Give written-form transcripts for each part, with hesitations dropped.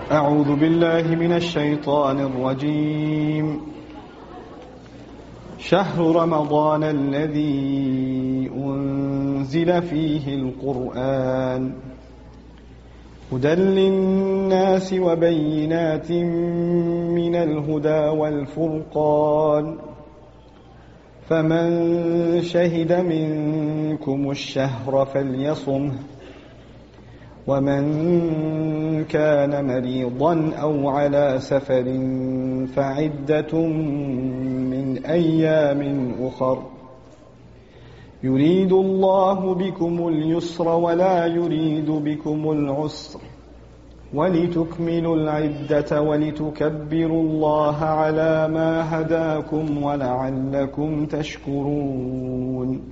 أعوذ بالله من الشيطان الرجيم شهر رمضان الذي أنزل فيه القرآن هدى للناس وبينات من الهدى والفرقان فمن شهد منكم الشهر فليصمه ومن كان مريضا أو على سفر فعدة من أيام أخر يريد الله بكم اليسر ولا يريد بكم العسر ولتكملوا العدة ولتكبروا الله على ما هداكم ولعلكم تشكرون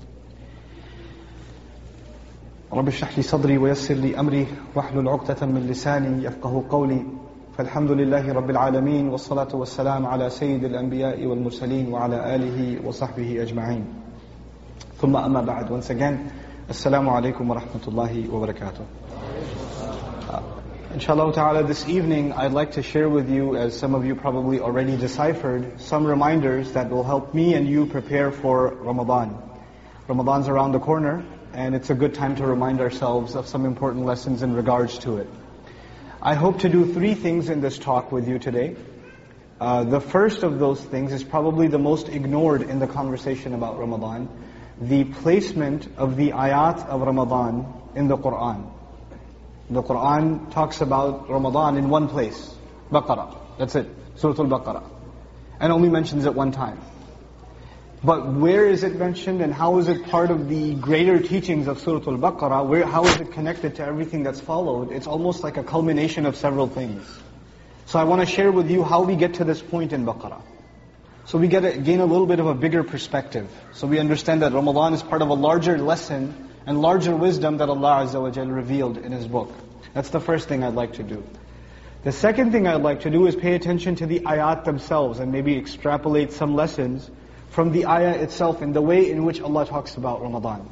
رب اشرح لي صدري ويسر لي أمري واحلل عقدة من لساني يفقه قولي فالحمد لله رب العالمين والصلاة والسلام على سيد الأنبياء والمرسلين وعلى آله وصحبه أجمعين ثم أما بعد. Once again, Assalamu alaikum wa rahmatullahi wa barakatuh. Inshallah ta'ala, this evening I'd like to share with you, as some of you probably already deciphered, some reminders that will help me and you prepare for Ramadan. Ramadan's around the corner, and it's a good time to remind ourselves of some important lessons in regards to it. I hope to do 3 things in this talk with you today. The first of those things is probably the most ignored in the conversation about Ramadan: the placement of the ayat of Ramadan in the Qur'an. The Qur'an talks about Ramadan in one place, Baqarah. That's it, Surah Al-Baqarah, and only mentions it one time. But where is it mentioned, and how is it part of the greater teachings of Surah Al-Baqarah? How is it connected to everything that's followed? It's almost like a culmination of several things. So I want to share with you how we get to this point in Baqarah. So we gain a little bit of a bigger perspective. So we understand that Ramadan is part of a larger lesson and larger wisdom that Allah Azza wa Jalla revealed in His book. That's the first thing I'd like to do. The second thing I'd like to do is pay attention to the ayat themselves and maybe extrapolate some lessons from the ayah itself in the way in which Allah talks about Ramadan.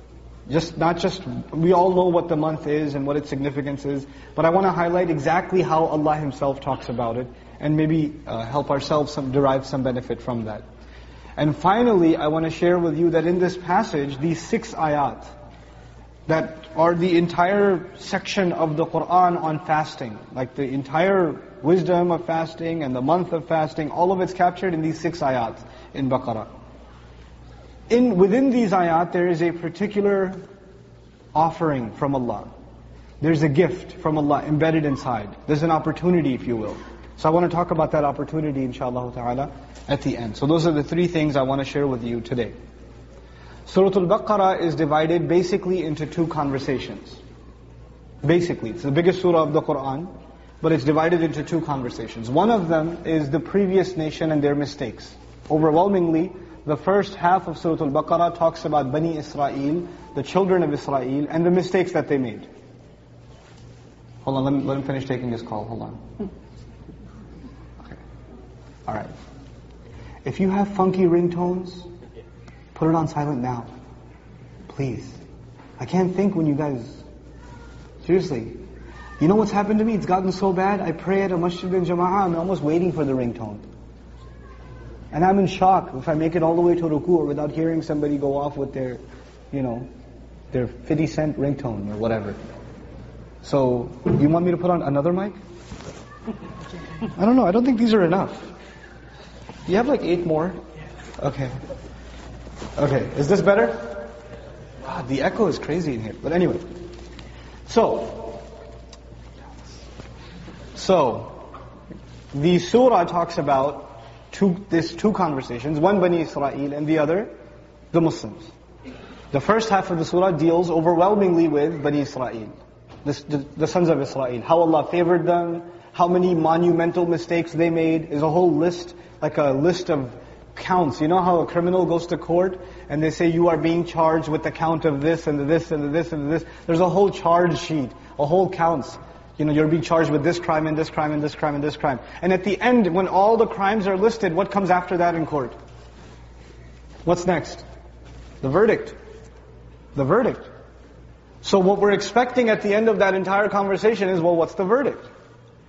We all know what the month is and what its significance is, but I want to highlight exactly how Allah Himself talks about it, and maybe help ourselves derive some benefit from that. And finally, I want to share with you that in this passage, these 6 ayat, that are the entire section of the Qur'an on fasting, like the entire wisdom of fasting and the month of fasting, all of it's captured in these 6 ayat in Baqarah. Within these ayat, there is a particular offering from Allah. There's a gift from Allah embedded inside. There's an opportunity, if you will. So I want to talk about that opportunity, inshallah ta'ala, at the end. So those are the 3 things I want to share with you today. Surah Al-Baqarah is divided basically into 2 conversations. Basically, it's the biggest surah of the Qur'an, but it's divided into 2 conversations. One of them is the previous nation and their mistakes. Overwhelmingly, the first half of Surah Al-Baqarah talks about Bani Israel, the children of Israel, and the mistakes that they made. Hold on, let him finish taking his call. Hold on. Okay. Alright. If you have funky ringtones, put it on silent now. Please. I can't think when you guys... Seriously. You know what's happened to me? It's gotten so bad, I pray at a masjid in Jama'ah, I'm almost waiting for the ringtone. And I'm in shock if I make it all the way to ruku' without hearing somebody go off with their 50-cent ringtone or whatever. So, you want me to put on another mic? I don't know, I don't think these are enough. You have like 8 more? Okay. Okay, is this better? God, the echo is crazy in here. But anyway. So, the surah talks about these 2 conversations, one Bani Israel and the other, the Muslims. The first half of the surah deals overwhelmingly with Bani Israel, the sons of Israel, how Allah favored them, how many monumental mistakes they made. Is a whole list, like a list of counts. You know how a criminal goes to court and they say you are being charged with the count of this and the this and the this and the this. There's a whole charge sheet, a whole counts. You're being charged with this crime and this crime and this crime and this crime. And at the end, when all the crimes are listed, what comes after that in court? What's next? The verdict. The verdict. So what we're expecting at the end of that entire conversation is, well, what's the verdict?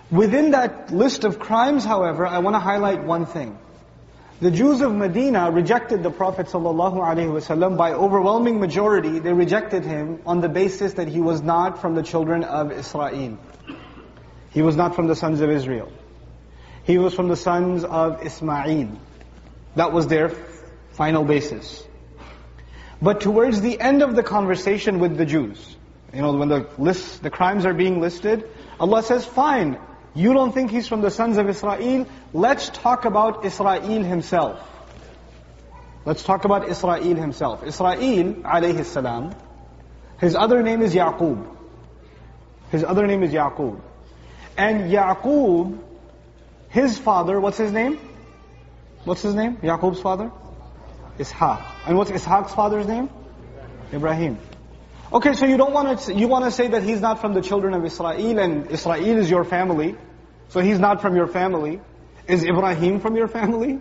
Within that list of crimes, however, I want to highlight one thing. The Jews of Medina rejected the Prophet ﷺ by overwhelming majority. They rejected him on the basis that he was not from the children of Israel. He was not from the sons of Israel. He was from the sons of Ismail. That was their final basis. But towards the end of the conversation with the Jews, when the crimes are being listed, Allah says, fine, you don't think he's from the sons of Israel, let's talk about Israel himself. Let's talk about Israel himself. Israel, alayhi salam, his other name is Yaqub. His other name is Yaqub. And Yaqub, his father, what's his name? What's his name? Yaqub's father? Ishaq. And what's Ishaq's father's name? Ibrahim. Okay, so you want to say that he's not from the children of Israel, and Israel is your family, so he's not from your family. Is Ibrahim from your family?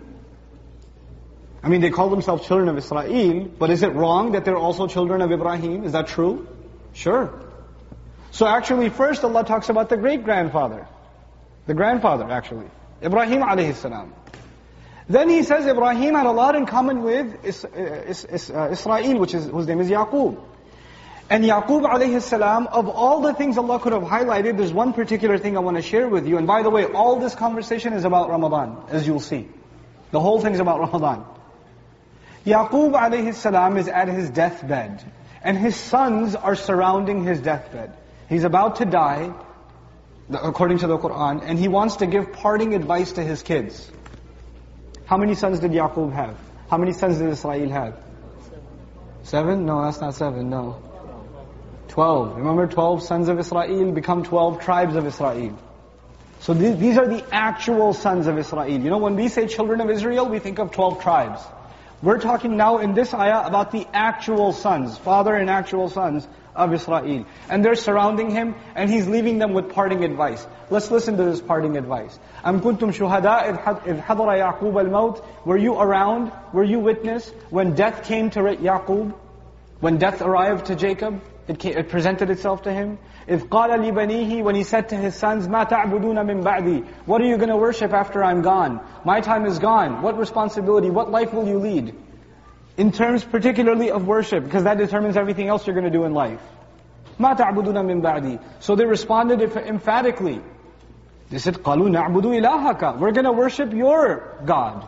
I mean, they call themselves children of Israel, but is it wrong that they're also children of Ibrahim? Is that true? Sure. So actually, first Allah talks about the great-grandfather. The grandfather, actually. Ibrahim alayhi salam. Then He says Ibrahim had a lot in common with Israel, whose name is Yaqub. And Yaqub alayhi salam, of all the things Allah could have highlighted, there's one particular thing I want to share with you. And by the way, all this conversation is about Ramadan, as you'll see. The whole thing is about Ramadan. Yaqub alayhi salam is at his deathbed. And his sons are surrounding his deathbed. He's about to die, according to the Qur'an, and he wants to give parting advice to his kids. How many sons did Yaqub have? How many sons did Israel have? 7? No, that's not 7, no. 12. Remember, 12 sons of Israel become 12 tribes of Israel. So these are the actual sons of Israel. When we say children of Israel, we think of 12 tribes. We're talking now in this ayah about the actual sons, father and actual sons of Israel. And they're surrounding him, and he's leaving them with parting advice. Let's listen to this parting advice. أَمْ كُنْتُمْ شُهَدَاءَ إِذْ حَضَرَ يَعْقُوبَ الْمَوْتِ Were you around? Were you witness when death came to Yaqub? When death arrived to Jacob? It presented itself to him. إِذْ قَالَ لِبَنِيهِ When he said to his sons, مَا تَعْبُدُونَ مِن بَعْدِي What are you going to worship after I'm gone? My time is gone. What responsibility, what life will you lead? In terms particularly of worship, because that determines everything else you're going to do in life. مَا تَعْبُدُونَ مِن بَعْدِي So they responded emphatically. They said, قَالُوا نَعْبُدُ إِلَهَكَ We're going to worship your God.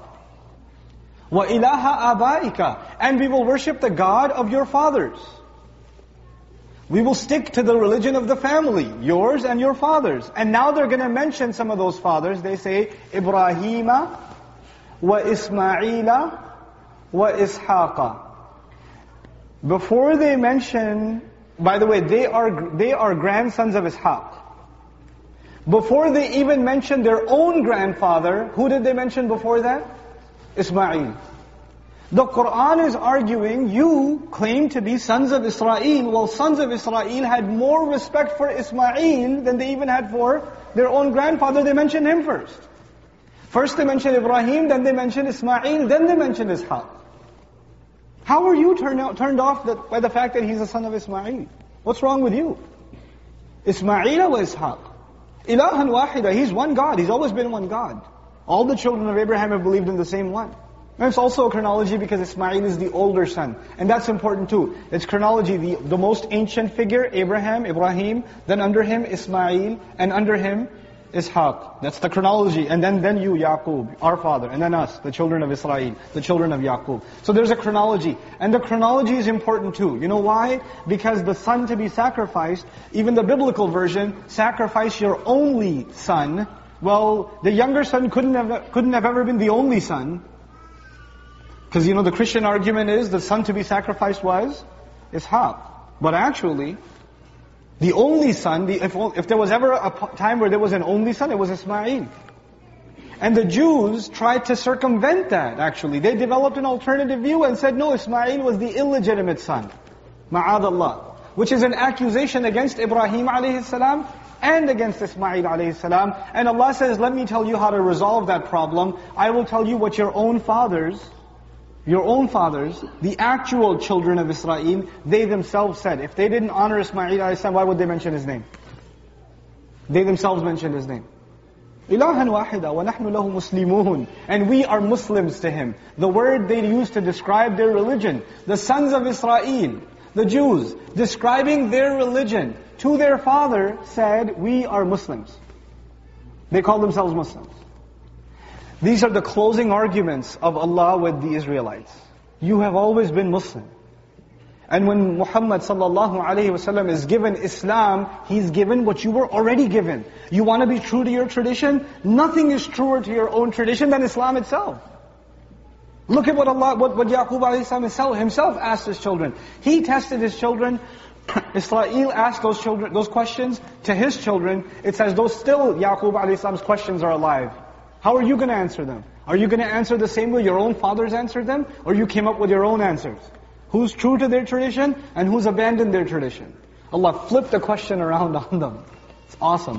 وَإِلَهَ آبَائِكَ And we will worship the God of your fathers. We will stick to the religion of the family, yours and your fathers. And now they're going to mention some of those fathers. They say, Ibrahima wa Ismaila wa Ishaqa. Before they mention, by the way, they are grandsons of Ishaq. Before they even mention their own grandfather, who did they mention before that? Ismail. The Qur'an is arguing, you claim to be sons of Israel. Well, sons of Israel had more respect for Ismail than they even had for their own grandfather. They mentioned him first. First they mentioned Ibrahim, then they mentioned Ismail, then they mentioned Ishaq. How are you turned off by the fact that he's a son of Ismail? What's wrong with you? Ismail wa Ishaq. Ilahan wahida, he's one God. He's always been one God. All the children of Abraham have believed in the same one. And it's also a chronology because Ismail is the older son. And that's important too. It's chronology. The most ancient figure, Ibrahim, then under him Ismail, and under him Ishaq. That's the chronology. And then you, Yaqub, our father, and then us, the children of Israel, the children of Yaqub. So there's a chronology. And the chronology is important too. You know why? Because the son to be sacrificed, even the biblical version, sacrifice your only son. Well, the younger son couldn't have ever been the only son. Because the Christian argument is the son to be sacrificed was Ishaq. But actually, the only son, if there was ever a time where there was an only son, it was Ismail. And the Jews tried to circumvent that actually. They developed an alternative view and said, no, Ismail was the illegitimate son. Ma'adallah. Which is an accusation against Ibrahim alayhi salam and against Ismail alayhi salam. And Allah says, let me tell you how to resolve that problem. I will tell you what your own fathers, the actual children of Israel, they themselves said. If they didn't honor Ismail alayhi salam, why would they mention his name? They themselves mentioned his name. إِلَهًا وَاحِدًا وَنَحْنُ لَهُ مُسْلِمُونَ. And we are Muslims to Him. The word they used to describe their religion. The sons of Israel, the Jews, describing their religion to their father, said, we are Muslims. They call themselves Muslims. These are the closing arguments of Allah with the Israelites. You have always been Muslim. And when Muhammad sallallahu alaihi wasallam is given Islam, he's given what you were already given. You want to be true to your tradition? Nothing is truer to your own tradition than Islam itself. Look at what Yaqub alayhi salam himself asked his children. He tested his children. Israel asked those questions to his children. It says those still Yaqub alayhi salam's questions are alive. How are you going to answer them? Are you going to answer the same way your own fathers answered them? Or you came up with your own answers? Who's true to their tradition and who's abandoned their tradition? Allah flipped the question around on them. It's awesome.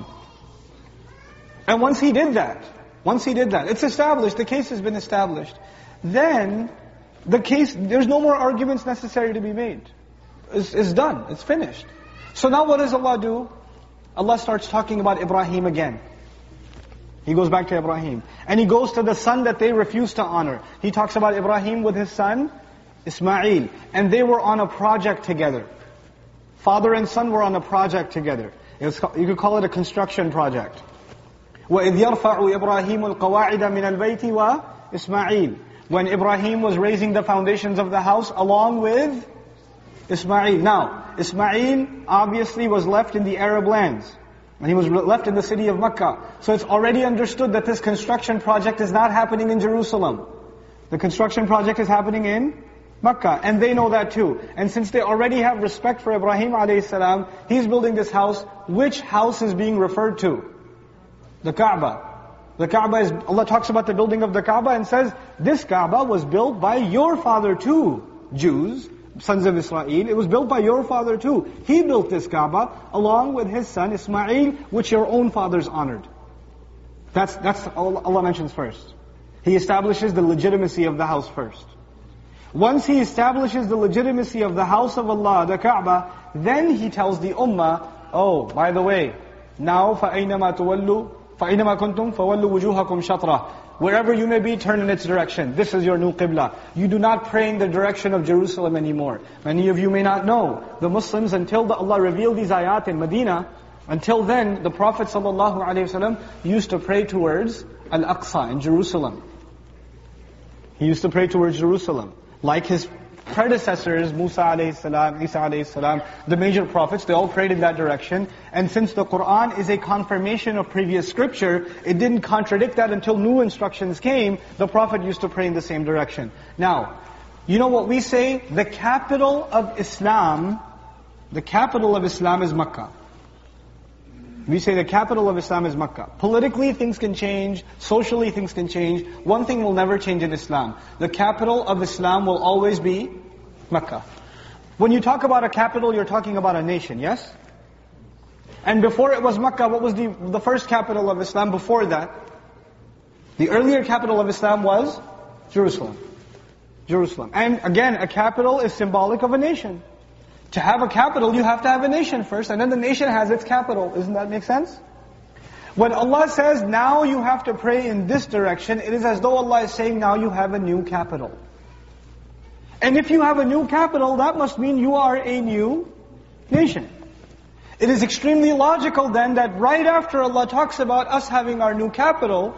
And once He did that, it's established, the case has been established. Then, there's no more arguments necessary to be made. It's done, it's finished. So now what does Allah do? Allah starts talking about Ibrahim again. He goes back to Ibrahim. And He goes to the son that they refuse to honor. He talks about Ibrahim with his son, Ismail. And they were on a project together. Father and son were on a project together. You could call it a construction project. وَإِذْ يَرْفَعُ إِبْرَاهِيمُ الْقَوَاعِدَ مِنَ الْبَيْتِ وَإِسْمَعِيلُ. When Ibrahim was raising the foundations of the house along with Ismail. Now, Ismail obviously was left in the Arab lands. And he was left in the city of Mecca. So it's already understood that this construction project is not happening in Jerusalem. The construction project is happening in Mecca. And they know that too. And since they already have respect for Ibrahim a.s., he's building this house. Which house is being referred to? The Kaaba. The Kaaba is, Allah talks about the building of the Kaaba and says, this Kaaba was built by your father too, Jews, sons of Israel. It was built by your father too. He built this Kaaba along with his son Ismail, which your own fathers honored. That's all Allah mentions first. He establishes the legitimacy of the house first. Once He establishes the legitimacy of the house of Allah, the Kaaba, then He tells the Ummah, oh, by the way, now فَأَيْنَمَا تُوَلُّوا فَأَيْنَمَا كُنْتُمْ فَوَلُّوا وُجُوهَكُمْ شَطْرًا. Wherever you may be, turn in its direction. This is your new Qibla. You do not pray in the direction of Jerusalem anymore. Many of you may not know. The Muslims, until Allah revealed these ayat in Medina, until then, the Prophet ﷺ used to pray towards Al-Aqsa in Jerusalem. He used to pray towards Jerusalem. Like his predecessors, Musa a.s., Isa a.s., the major prophets, they all prayed in that direction. And since the Qur'an is a confirmation of previous scripture, it didn't contradict that until new instructions came. The Prophet used to pray in the same direction. Now, you know what we say? The capital of Islam is Makkah. We say the capital of Islam is Makkah. Politically things can change, socially things can change. One thing will never change in Islam. The capital of Islam will always be Makkah. When you talk about a capital, you're talking about a nation, yes? And before it was Makkah, what was the first capital of Islam before that? The earlier capital of Islam was Jerusalem. Jerusalem. And again, a capital is symbolic of a nation. To have a capital, you have to have a nation first, and then the nation has its capital. Doesn't that make sense? When Allah says, now you have to pray in this direction, it is as though Allah is saying, now you have a new capital. And if you have a new capital, that must mean you are a new nation. It is extremely logical then that right after Allah talks about us having our new capital,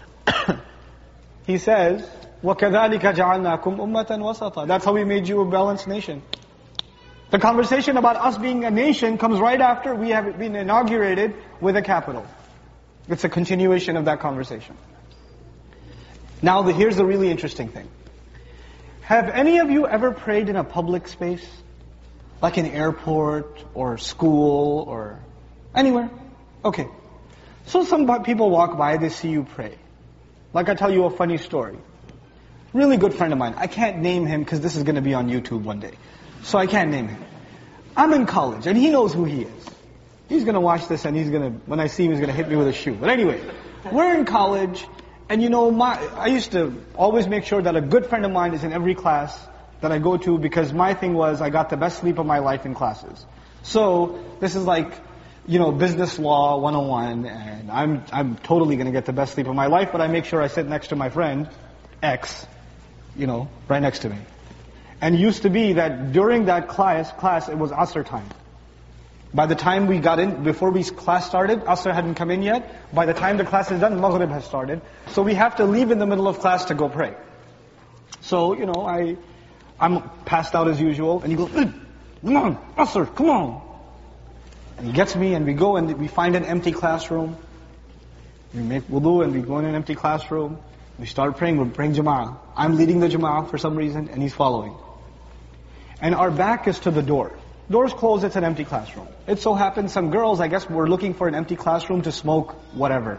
He says, وَكَذَلِكَ جَعَلْنَاكُمْ أُمَّةً وَسَطًا. That's how we made you a balanced nation. The conversation about us being a nation comes right after we have been inaugurated with a capital. It's a continuation of that conversation. Now here's the really interesting thing. Have any of you ever prayed in a public space? Like an airport or school or anywhere? Okay. So some people walk by, they see you pray. Like I tell you a funny story. Really good friend of mine. I can't name him because this is going to be on YouTube one day. So I can't name him. I'm in college and he knows who he is. He's going to watch this and when I see him, he's going to hit me with a shoe. But anyway, we're in college and I used to always make sure that a good friend of mine is in every class that I go to because my thing was I got the best sleep of my life in classes. So this is like business law 101, and I'm totally going to get the best sleep of my life, but I make sure I sit next to my friend, X, right next to me. And it used to be that during that class, it was Asr time. By the time we got in, before class started, Asr hadn't come in yet. By the time the class is done, Maghrib has started. So we have to leave in the middle of class to go pray. So, I'm passed out as usual, and he goes, come on, Asr, come on. And he gets me, and we go and we find an empty classroom. We make wudu and we go in an empty classroom. We start praying, we're praying Jama'ah. I'm leading the Jama'ah for some reason, and he's following. And our back is to the door. Door's closed, it's an empty classroom. It so happens some girls, I guess, were looking for an empty classroom to smoke whatever.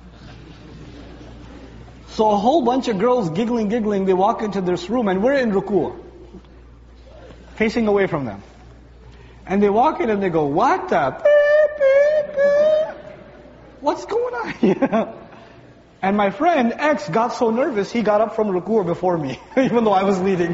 So a whole bunch of girls giggling, they walk into this room, and we're in ruku', facing away from them. And they walk in and they go, what the? Beep, beep, beep. What's going on here? And my friend X got so nervous, he got up from ruku' before me, even though I was leading.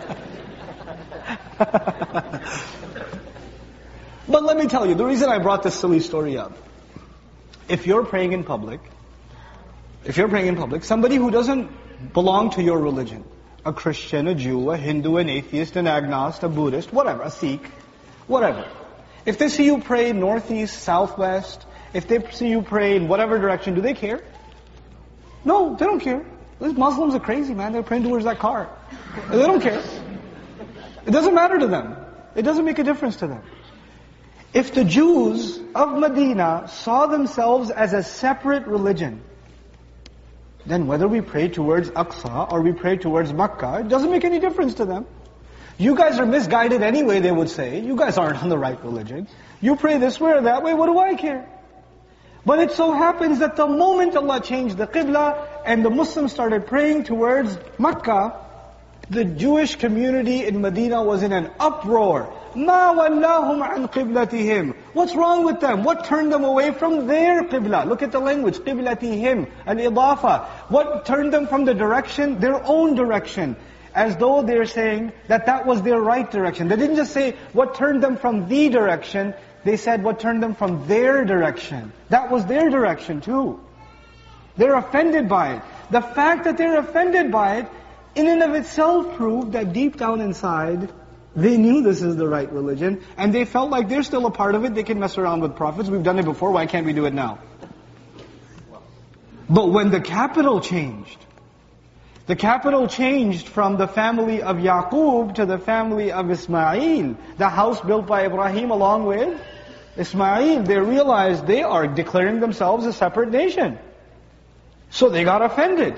But let me tell you, the reason I brought this silly story up, if you're praying in public, somebody who doesn't belong to your religion, a Christian, a Jew, a Hindu, an atheist, an agnostic, a Buddhist, whatever, a Sikh, whatever. If they see you pray northeast, southwest, if they see you pray in whatever direction, do they care? No, they don't care. These Muslims are crazy, man. They're praying towards that car. They don't care. It doesn't matter to them. It doesn't make a difference to them. If the Jews of Medina saw themselves as a separate religion, then whether we pray towards Aqsa or we pray towards Makkah, it doesn't make any difference to them. You guys are misguided anyway, they would say. You guys aren't on the right religion. You pray this way or that way, what do I care? But it so happens that the moment Allah changed the Qibla and the Muslims started praying towards Makkah, the Jewish community in Medina was in an uproar. مَا وَلَّاهُمْ عَنْ قِبْلَتِهِمْ. What's wrong with them? What turned them away from their Qibla? Look at the language, قِبْلَتِهِمْ, al-idafa. What turned them from the direction? Their own direction. As though they're saying that was their right direction. They didn't just say what turned them from the direction, they said what turned them from their direction. That was their direction too. They're offended by it. The fact that they're offended by it, in and of itself proved that deep down inside, they knew this is the right religion, and they felt like they're still a part of it, they can mess around with prophets, we've done it before, why can't we do it now? But when the capital changed from the family of Yaqub to the family of Ismail, the house built by Ibrahim along with Ismail, they realized they are declaring themselves a separate nation. So they got offended.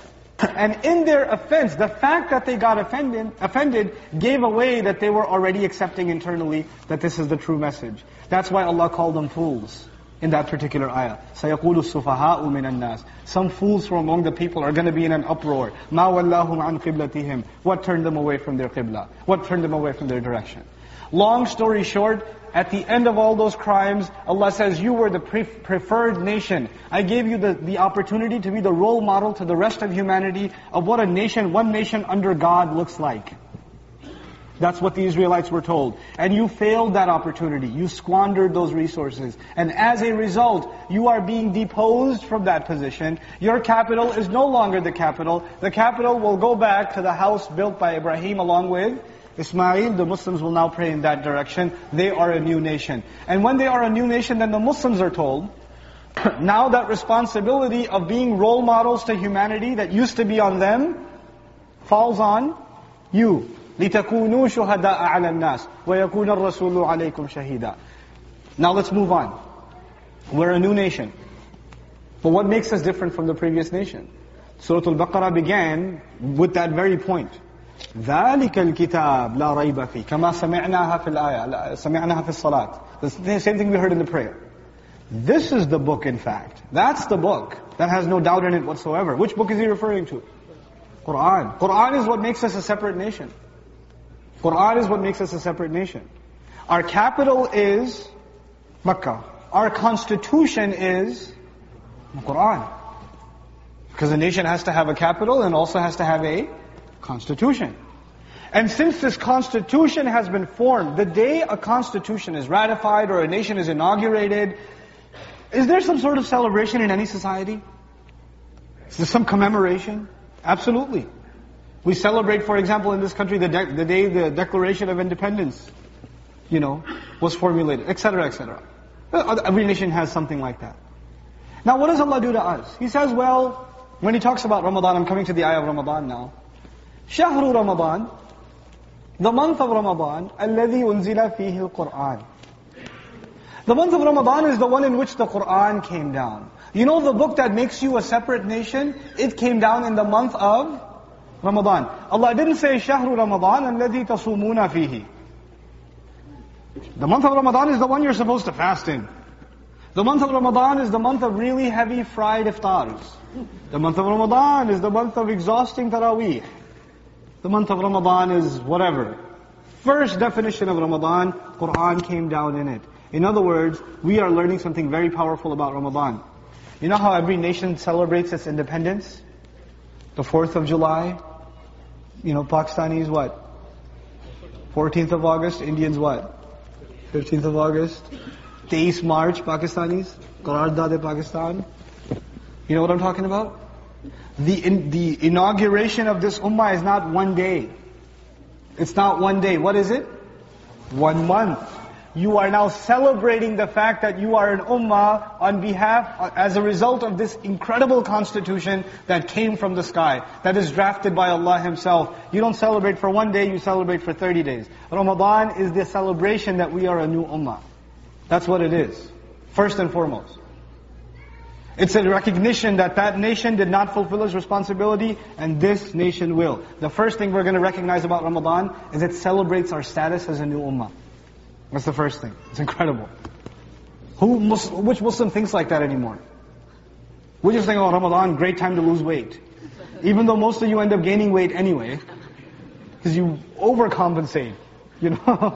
And in their offense, the fact that they got offended gave away that they were already accepting internally that this is the true message. That's why Allah called them fools in that particular ayah. سَيَقُولُ السُّفَهَاءُ مِنَ النَّاسِ. Some fools from among the people are going to be in an uproar. مَا وَلَّاهُمْ عَنْ قِبْلَتِهِمْ. What turned them away from their qibla? What turned them away from their direction? Long story short, at the end of all those crimes, Allah says, you were the preferred nation. I gave you the opportunity to be the role model to the rest of humanity of what one nation under God looks like. That's what the Israelites were told. And you failed that opportunity. You squandered those resources. And as a result, you are being deposed from that position. Your capital is no longer the capital. The capital will go back to the house built by Ibrahim along with Ismail. The Muslims will now pray in that direction. They are a new nation. And when they are a new nation, then the Muslims are told, now that responsibility of being role models to humanity that used to be on them, falls on you. لِتَكُونُوا شُهَدَاءَ عَلَى النَّاسِ وَيَكُونَ الرَّسُولُ عَلَيْكُمْ شَهِيدًا. Now let's move on. We're a new nation. But what makes us different from the previous nation? Surah Al-Baqarah began with that very point. ذَلِكَ الْكِتَابِ لَا رَيْبَ فِيهِ كَمَا سَمِعْنَاهَا فِي الْآيَةِ سَمِعْنَاهَا فِي الصَّلَاةِ. The same thing we heard in the prayer. This is the book, in fact. That's the book that has no doubt in it whatsoever. Which book is he referring to? Quran. Quran is what makes us a separate nation. Quran is what makes us a separate nation. Our capital is Makkah. Our constitution is Quran. Because a nation has to have a capital and also has to have a constitution. And since this constitution has been formed, the day a constitution is ratified or a nation is inaugurated, is there some sort of celebration in any society? Is there some commemoration? Absolutely. We celebrate, for example, in this country, the day the Declaration of Independence, was formulated, etc., etc. Every nation has something like that. Now, what does Allah do to us? He says, well, when He talks about Ramadan, I'm coming to the ayah of Ramadan now. Shahru Ramadan, the month of Ramadan, الَّذِي أُنزِلَ فِيهِ الْقُرْآنِ. The month of Ramadan is the one in which the Qur'an came down. You know the book that makes you a separate nation? It came down in the month of Ramadan. Allah didn't say, Shahru Ramadan, الَّذِي تَصُومُونَ فِيهِ. The month of Ramadan is the one you're supposed to fast in. The month of Ramadan is the month of really heavy fried iftars. The month of Ramadan is the month of exhausting taraweeh. The month of Ramadan is whatever. First definition of Ramadan, Qur'an came down in it. In other words, we are learning something very powerful about Ramadan. You know how every nation celebrates its independence? The 4th of July. Pakistanis what? 14th of August. Indians what? 15th of August. 23 March, Pakistanis. Qaraardad-e-Pakistan. You know what I'm talking about? The inauguration of this ummah is not one day. It's not one day. What is it? 1 month. You are now celebrating the fact that you are an ummah as a result of this incredible constitution that came from the sky, that is drafted by Allah Himself. You don't celebrate for 1 day, you celebrate for 30 days. Ramadan is the celebration that we are a new ummah. That's what it is, first and foremost. It's a recognition that that nation did not fulfill its responsibility, and this nation will. The first thing we're going to recognize about Ramadan is it celebrates our status as a new ummah. That's the first thing. It's incredible. Which Muslim thinks like that anymore? We just think, oh, Ramadan, great time to lose weight. Even though most of you end up gaining weight anyway, because you overcompensate. You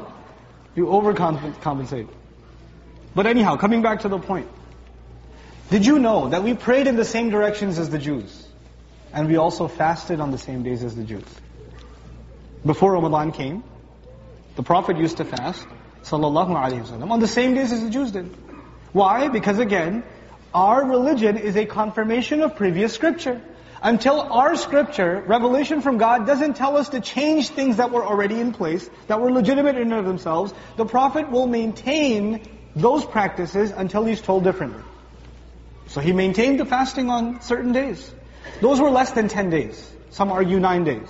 overcompensate. But anyhow, coming back to the point. Did you know that we prayed in the same directions as the Jews? And we also fasted on the same days as the Jews. Before Ramadan came, the Prophet used to fast, sallallahu alaihi wasallam, on the same days as the Jews did. Why? Because again, our religion is a confirmation of previous scripture. Until our scripture, revelation from God, doesn't tell us to change things that were already in place, that were legitimate in and of themselves, the Prophet will maintain those practices until he's told differently. So he maintained the fasting on certain days. Those were less than 10 days. Some argue 9 days.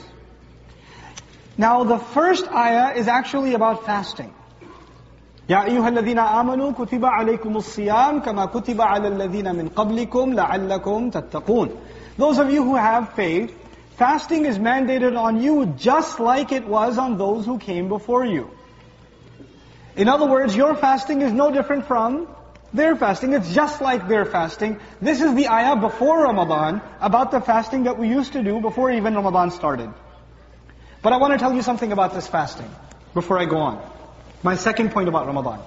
Now the first ayah is actually about fasting. يَا أَيُّهَا الَّذِينَ آمَنُوا كُتِبَ عَلَيْكُمُ الصِّيَامُ كَمَا كُتِبَ عَلَى الَّذِينَ مِنْ قَبْلِكُمْ لَعَلَّكُمْ تَتَّقُونَ. Those of you who have faith, fasting is mandated on you just like it was on those who came before you. In other words, your fasting is no different from their fasting. It's just like their fasting. This is the ayah before Ramadan about the fasting that we used to do before even Ramadan started. But I want to tell you something about this fasting before I go on. My second point about Ramadan.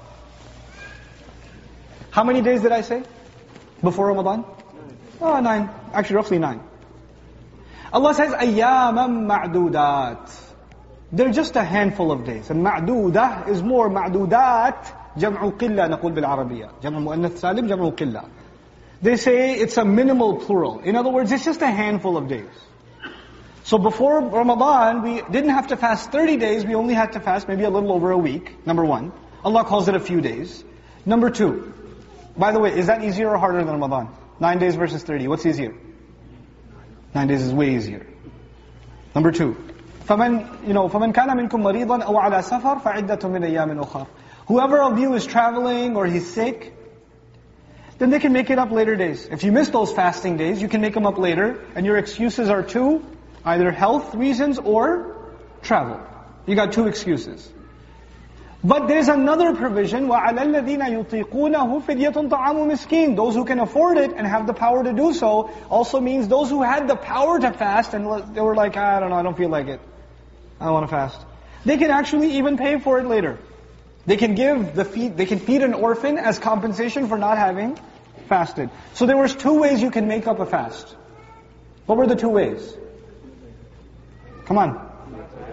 How many days did I say before Ramadan? 9. Actually, roughly 9. Allah says, أَيَّامًا مَعْدُودَاتٍ. They're just a handful of days. And ma'dudah is more. Ma'dudat, jam'u qilla naqul bil Arabiya. Jam'u mu'annath salim, jam'u qilla. They say it's a minimal plural. In other words, it's just a handful of days. So before Ramadan, we didn't have to fast 30 days, we only had to fast maybe a little over a week, number one. Allah calls it a few days. Number two, by the way, is that easier or harder than Ramadan? 9 days versus 30, what's easier? 9 days is way easier. Number two, فَمَنْ كَانَ مِنْكُمْ مَرِيضًا أَوْ عَلَى سَفَرٍ فَعِدَّةٌ مِنْ أَيَّامٍ أُخَرٍ. Whoever of you is traveling or he's sick, then they can make it up later days. If you miss those fasting days, you can make them up later, and your excuses are two, either health reasons or travel. You got two excuses. But there's another provision, وَعَلَى الَّذِينَ يُطِيقُونَهُ فِدْيَةٌ طَعَامُ مِسْكِينٍ. Those who can afford it and have the power to do so, also means those who had the power to fast and they were like, I don't know, I don't feel like it. I don't want to fast. They can actually even pay for it later. They can feed an orphan as compensation for not having fasted. So there was two ways you can make up a fast. What were the two ways? Come on.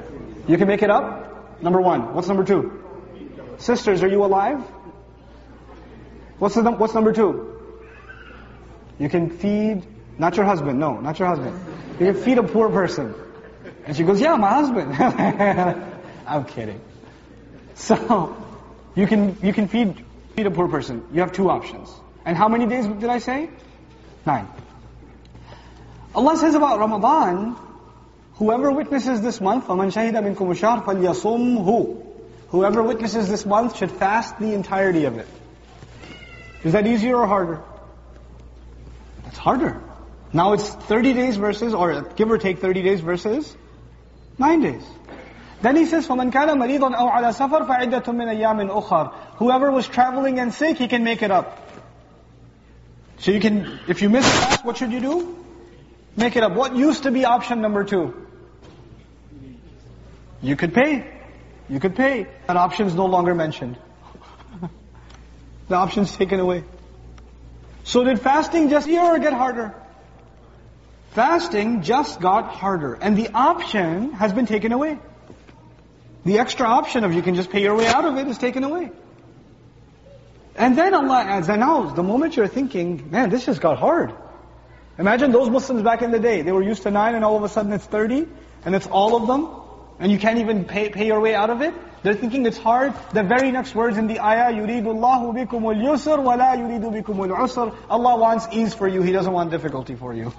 You can make it up? Number one. What's number two? Sisters, are you alive? What's number two? You can feed, not your husband, no, not your husband. You can feed a poor person. And she goes, yeah, my husband. I'm kidding. So, you can feed a poor person. You have two options. And how many days did I say? 9. Allah says about Ramadan, whoever witnesses this month, فَمَنْ شَهِدَ مِنْكُمُ الشَّهْرَ فَلْيَصُمْهُ. Whoever witnesses this month should fast the entirety of it. Is that easier or harder? That's harder. Now it's 30 days versus, or give or take 30 days versus 9 days. Then he says, فَمَنْ كَانَ مَرِيضًا أَوْ عَلَى سَفَرٍ فَعِدَّةٌ مِّنْ أَيَّامٍ أُخَرٍ. Whoever was traveling and sick, he can make it up. So you can, if you miss fast, what should you do? Make it up. What used to be option number 2? You could pay. You could pay. That option is no longer mentioned. The option's taken away. So did fasting just easier or get harder? Fasting just got harder. And the option has been taken away. The extra option of you can just pay your way out of it is taken away. And then Allah adds, and now the moment you're thinking, man, this just got hard. Imagine those Muslims back in the day. They were used to 9 and all of a sudden it's 30. And it's all of them. And you can't even pay your way out of it. They're thinking it's hard. The very next words in the ayah, يُرِيدُ اللَّهُ بِكُمُ الْيُسْرَ وَلَا يُرِيدُ بِكُمُ الْعُسْرَ. Allah wants ease for you. He doesn't want difficulty for you.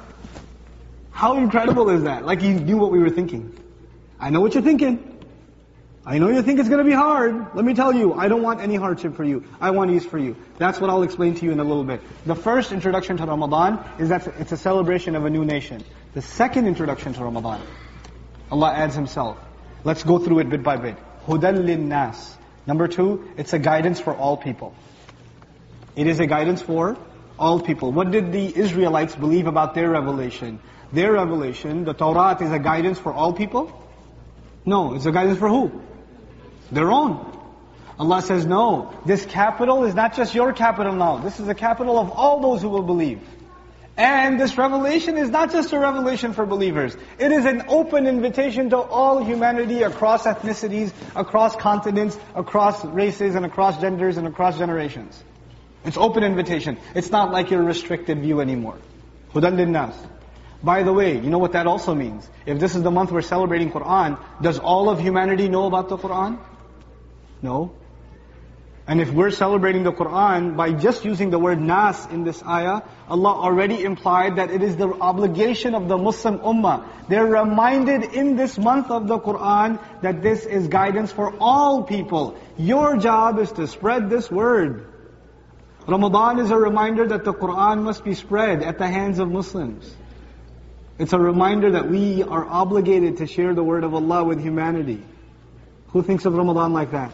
How incredible is that? Like He knew what we were thinking. I know what you're thinking. I know you think it's going to be hard. Let me tell you, I don't want any hardship for you. I want ease for you. That's what I'll explain to you in a little bit. The first introduction to Ramadan is that it's a celebration of a new nation. The second introduction to Ramadan, Allah adds Himself. Let's go through it bit by bit. هُدًى لِلنَّاسِ. Number 2, it's a guidance for all people. It is a guidance for all people. What did the Israelites believe about their revelation? Their revelation, the Torah, is a guidance for all people? No, it's a guidance for who? Their own. Allah says, no, this capital is not just your capital now. This is the capital of all those who will believe. And this revelation is not just a revelation for believers. It is an open invitation to all humanity across ethnicities, across continents, across races, and across genders, and across generations. It's open invitation. It's not like your restricted view anymore. هُدًى لِلنَّاسِ. By the way, you know what that also means? If this is the month we're celebrating Qur'an, does all of humanity know about the Qur'an? No. And if we're celebrating the Qur'an by just using the word nas in this ayah, Allah already implied that it is the obligation of the Muslim ummah. They're reminded in this month of the Qur'an that this is guidance for all people. Your job is to spread this word. Ramadan is a reminder that the Qur'an must be spread at the hands of Muslims. It's a reminder that we are obligated to share the word of Allah with humanity. Who thinks of Ramadan like that?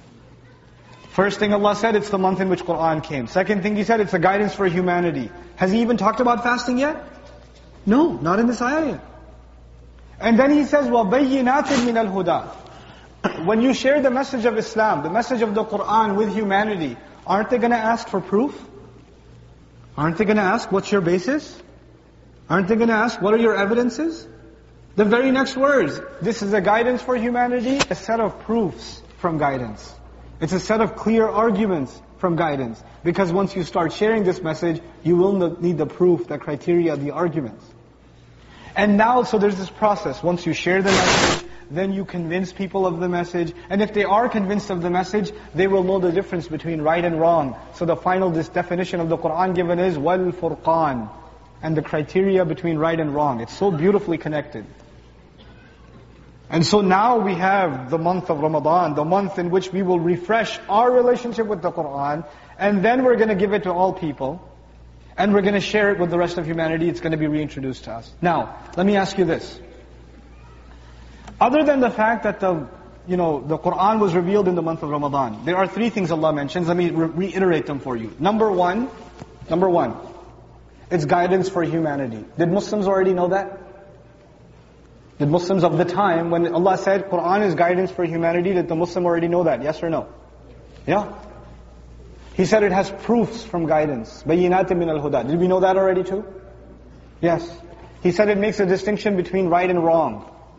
First thing Allah said, it's the month in which Qur'an came. Second thing He said, it's a guidance for humanity. Has He even talked about fasting yet? No, not in this ayah yet. And then He says, وَبَيِّنَاتٍ مِنَ الْهُدَى. When you share the message of Islam, the message of the Qur'an with humanity, aren't they going to ask for proof? Aren't they going to ask, what's your basis? Aren't they going to ask, what are your evidences? The very next words, this is a guidance for humanity, a set of proofs from guidance. It's a set of clear arguments from guidance. Because once you start sharing this message, you will need the proof, the criteria, the arguments. And now, so there's this process. Once you share the message, then you convince people of the message. And if they are convinced of the message, they will know the difference between right and wrong. So the final definition of the Qur'an given is وَالْفُرْقَانِ. And the criteria between right and wrong. It's so beautifully connected. And so now we have the month of Ramadan, the month in which we will refresh our relationship with the Qur'an, and then we're going to give it to all people, and we're going to share it with the rest of humanity. It's going to be reintroduced to us. Now, let me ask you this. Other than the fact that the Qur'an was revealed in the month of Ramadan, there are 3 things Allah mentions. Let me reiterate them for you. Number one, it's guidance for humanity. Did Muslims already know that? Did Muslims of the time, when Allah said Qur'an is guidance for humanity, did the Muslim already know that? Yes or no? Yeah. He said it has proofs from guidance. بَيِّنَاتٍ مِنَ الْهُدَى. Did we know that already too? Yes. He said it makes a distinction between right and wrong.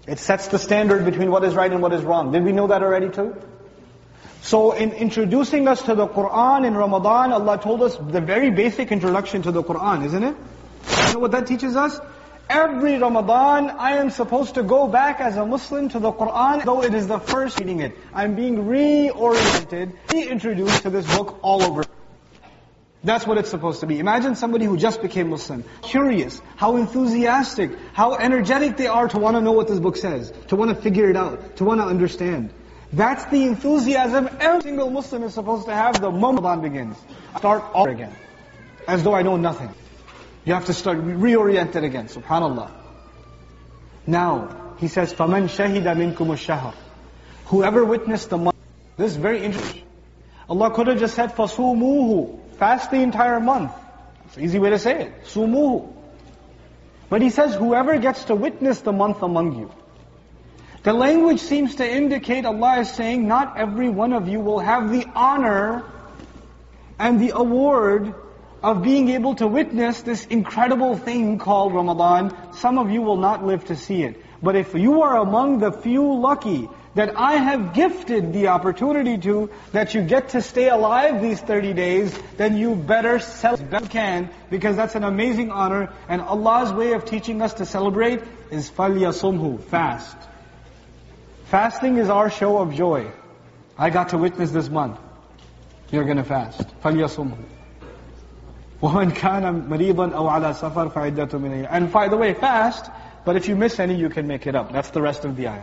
It sets the standard between what is right and what is wrong. Did we know that already too? So in introducing us to the Qur'an in Ramadan, Allah told us the very basic introduction to the Qur'an, isn't it? You know what that teaches us? Every Ramadan, I am supposed to go back as a Muslim to the Qur'an, though it is the first reading it. I'm being reoriented, reintroduced to this book all over. That's what it's supposed to be. Imagine somebody who just became Muslim, curious, how enthusiastic, how energetic they are to want to know what this book says, to want to figure it out, to want to understand. That's the enthusiasm every single Muslim is supposed to have the moment Ramadan begins. Start all over again, as though I know nothing. You have to start reoriented again, subhanallah. Now, he says, فَمَنْ شَهِدَ مِنْكُمُ الشَّهْرِ Whoever witnessed the month. This is very interesting. Allah could have just said, فَصُومُوهُ Fast the entire month. It's an easy way to say it. Sumuhu. But he says, whoever gets to witness the month among you. The language seems to indicate Allah is saying, not every one of you will have the honor and the award of being able to witness this incredible thing called Ramadan. Some of you will not live to see it. But if you are among the few lucky that I have gifted the opportunity to, that you get to stay alive these 30 days, then you better celebrate as you can, because that's an amazing honor. And Allah's way of teaching us to celebrate is فَلْيَصُمْهُ Fast. Fasting is our show of joy. I got to witness this month. You're going to fast. فَلْيَصُمْهُ وَمَنْ كَانَ مَرِيضًا أَوْ عَلَى سَفَرٍ فَعِدَّةٌ مِنْ أَيَّامٍ And by the way, fast, but if you miss any, you can make it up. That's the rest of the ayah.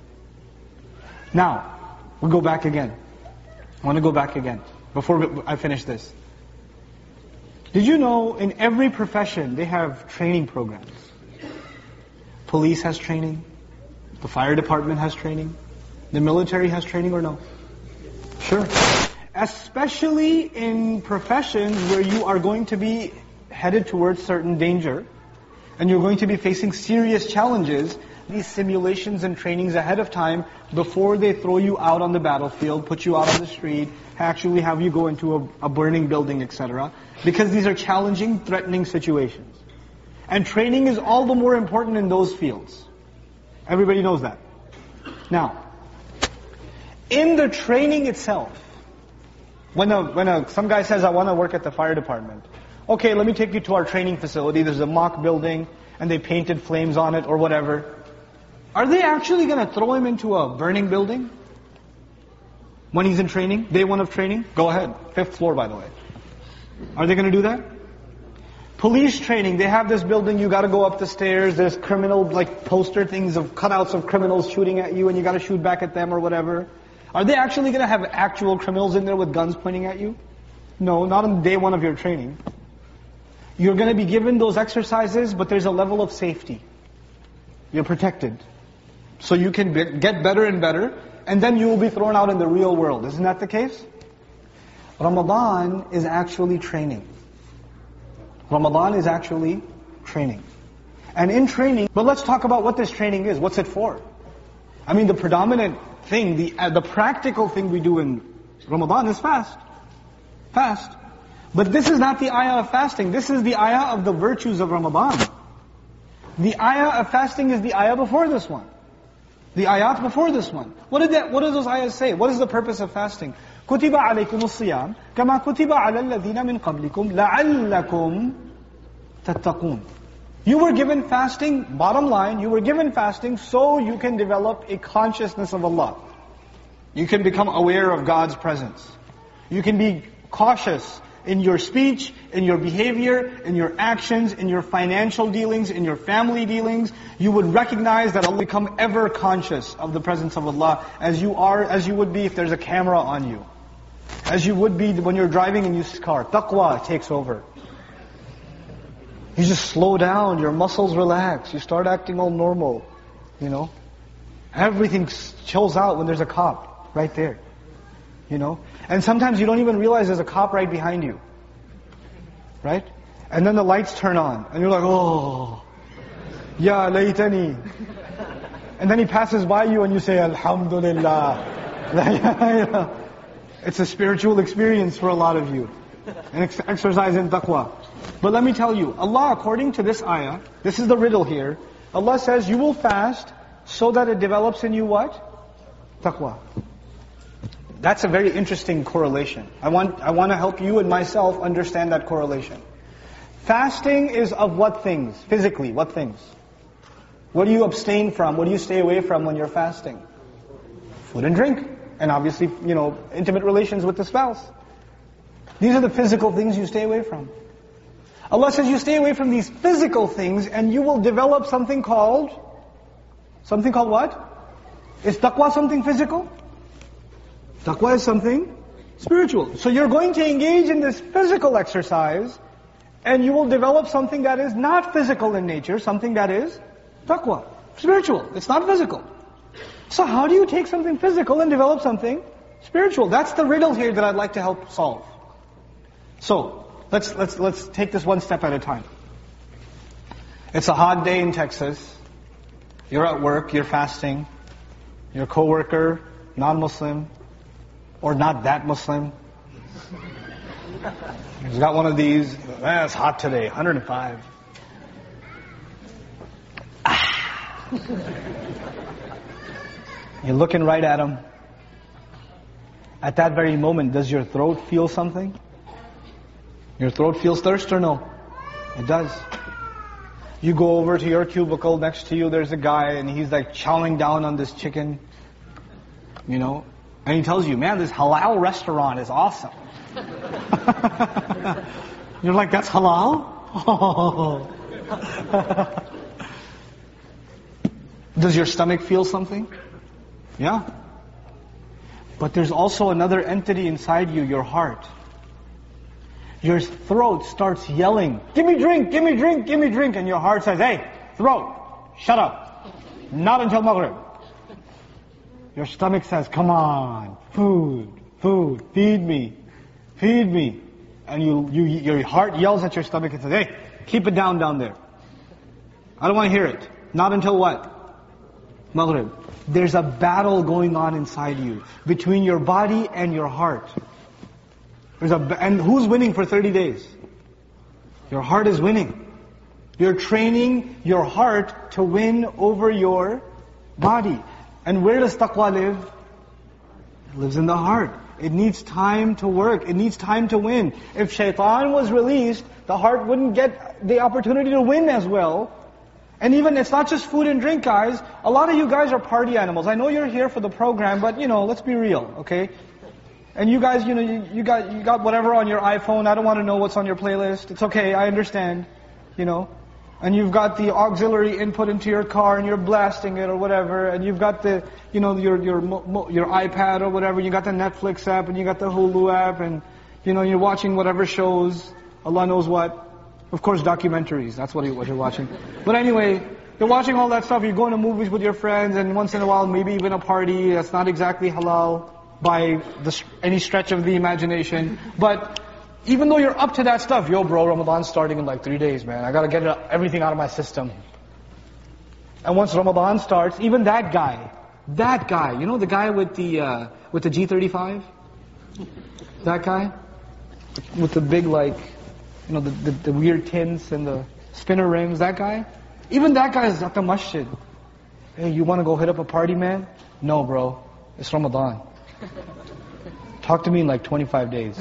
Now, we'll go back again. I want to go back again, before I finish this. Did you know in every profession they have training programs? Police has training. The fire department has training. The military has training, or no? Sure. Especially in professions where you are going to be headed towards certain danger, and you're going to be facing serious challenges, these simulations and trainings ahead of time, before they throw you out on the battlefield, put you out on the street, actually have you go into a burning building, etc. Because these are challenging, threatening situations. And training is all the more important in those fields. Everybody knows that. Now, in the training itself, when some guy says, I want to work at the fire department. Okay, let me take you to our training facility. There's a mock building, and they painted flames on it, or whatever. Are they actually going to throw him into a burning building? When he's in training? Day one of training? Go ahead. 5th floor, by the way. Are they going to do that? Police training, they have this building, you got to go up the stairs, there's criminal, poster things of cutouts of criminals shooting at you, and you got to shoot back at them or whatever. Are they actually going to have actual criminals in there with guns pointing at you? No, not on day one of your training. You're going to be given those exercises, but there's a level of safety. You're protected. So you can get better and better, and then you will be thrown out in the real world. Isn't that the case? Ramadan is actually training. Ramadan is actually training. And in training, but let's talk about what this training is. What's it for? I mean, the predominant thing, the practical thing we do in Ramadan is fast. Fast. But this is not the ayah of fasting. This is the ayah of the virtues of Ramadan. The ayah of fasting is the ayah before this one. The ayat before this one. What do those ayahs say? What is the purpose of fasting? كُتِبَ عَلَيْكُمُ الصِّيَامِ كَمَا كُتِبَ عَلَى الَّذِينَ مِنْ قَبْلِكُمْ لَعَلَّكُمْ تَتَّقُونَ You were given fasting, bottom line, you were given fasting so you can develop a consciousness of Allah. You can become aware of God's presence. You can be cautious in your speech, in your behavior, in your actions, in your financial dealings, in your family dealings. You would recognize that Allah will become ever conscious of the presence of Allah as you would be if there's a camera on you. As you would be when you're driving in your car. Taqwa takes over. You just slow down, your muscles relax, you start acting all normal, Everything chills out when there's a cop right there, And sometimes you don't even realize there's a cop right behind you, right? And then the lights turn on, and you're like, oh, ya laytani. And then he passes by you and you say, Alhamdulillah. It's a spiritual experience for a lot of you. An exercise in taqwa. But let me tell you, Allah, according to this ayah, this is the riddle here. Allah says, you will fast so that it develops in you what? Taqwa. That's a very interesting correlation. I want to help you and myself understand that correlation. Fasting is of what things? Physically, what things? What do you abstain from? What do you stay away from when you're fasting? Food and drink. And obviously, intimate relations with the spouse. These are the physical things you stay away from. Allah says you stay away from these physical things and you will develop something called what? Is taqwa something physical? Taqwa is something spiritual. So you're going to engage in this physical exercise and you will develop something that is not physical in nature, something that is taqwa, spiritual. It's not physical. So how do you take something physical and develop something spiritual? That's the riddle here that I'd like to help solve. So, let's take this one step at a time. It's a hot day in Texas. You're at work, you're fasting. Your coworker, non-Muslim, or not that Muslim, he's got one of these, it's hot today, 105. You're looking right at him. At that very moment, does your throat feel something? Your throat feels thirst or no? It does. You go over to your cubicle, next to you there's a guy and he's like chowing down on this chicken, and he tells you, man, this halal restaurant is awesome. You're like, that's halal? Does your stomach feel something? Yeah. But there's also another entity inside you, your heart. Your throat starts yelling, give me drink, give me drink, give me drink. And your heart says, hey, throat, shut up. Not until Maghrib. Your stomach says, come on, food, feed me. And your heart yells at your stomach and says, hey, keep it down there. I don't want to hear it. Not until what? Maghrib. There's a battle going on inside you between your body and your heart. And who's winning for 30 days? Your heart is winning. You're training your heart to win over your body. And where does taqwa live? It lives in the heart. It needs time to work. It needs time to win. If shaitan was released, the heart wouldn't get the opportunity to win as well. And even, it's not just food and drink, guys. A lot of you guys are party animals. I know you're here for the program, but let's be real, okay? And you guys, you got whatever on your iPhone. I don't want to know what's on your playlist. It's okay, I understand, And you've got the auxiliary input into your car and you're blasting it or whatever. And you've got the, your iPad or whatever. You got the Netflix app and you got the Hulu app and, you're watching whatever shows. Allah knows what. Of course, documentaries. That's what you're watching. But anyway, you're watching all that stuff. You're going to movies with your friends and once in a while maybe even a party. That's not exactly halal by any stretch of the imagination. But even though you're up to that stuff, yo bro, Ramadan's starting in like 3 days, man. I gotta get everything out of my system. And once Ramadan starts, even that guy, the guy with the G35? That guy? With the big the weird tints and the spinner rims, that guy? Even that guy is at the masjid. Hey, you wanna go hit up a party, man? No bro, it's Ramadan. Talk to me in like 25 days.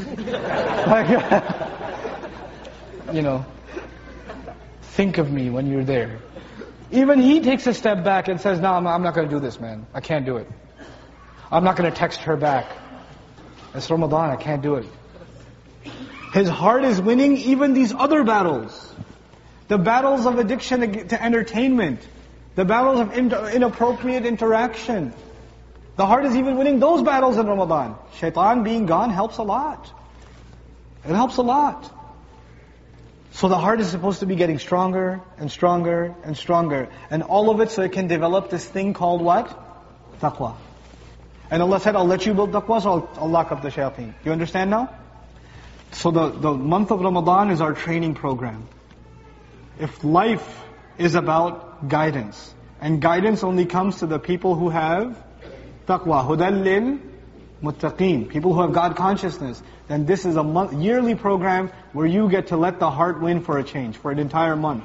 Think of me when you're there. Even he takes a step back and says, no, I'm not going to do this, man. I can't do it. I'm not going to text her back. It's Ramadan, I can't do it. His heart is winning even these other battles. The battles of addiction to entertainment. The battles of inappropriate interaction. The heart is even winning those battles in Ramadan. Shaitan being gone helps a lot. It helps a lot. So the heart is supposed to be getting stronger and stronger and stronger. And all of it so it can develop this thing called what? Taqwa. And Allah said, I'll let you build taqwa, so I'll lock up the shayateen. You understand now? So the month of Ramadan is our training program. If life is about guidance, and guidance only comes to the people who have taqwa, hudan lil muttaqeen, people who have God consciousness, then this is a yearly program where you get to let the heart win for a change, for an entire month.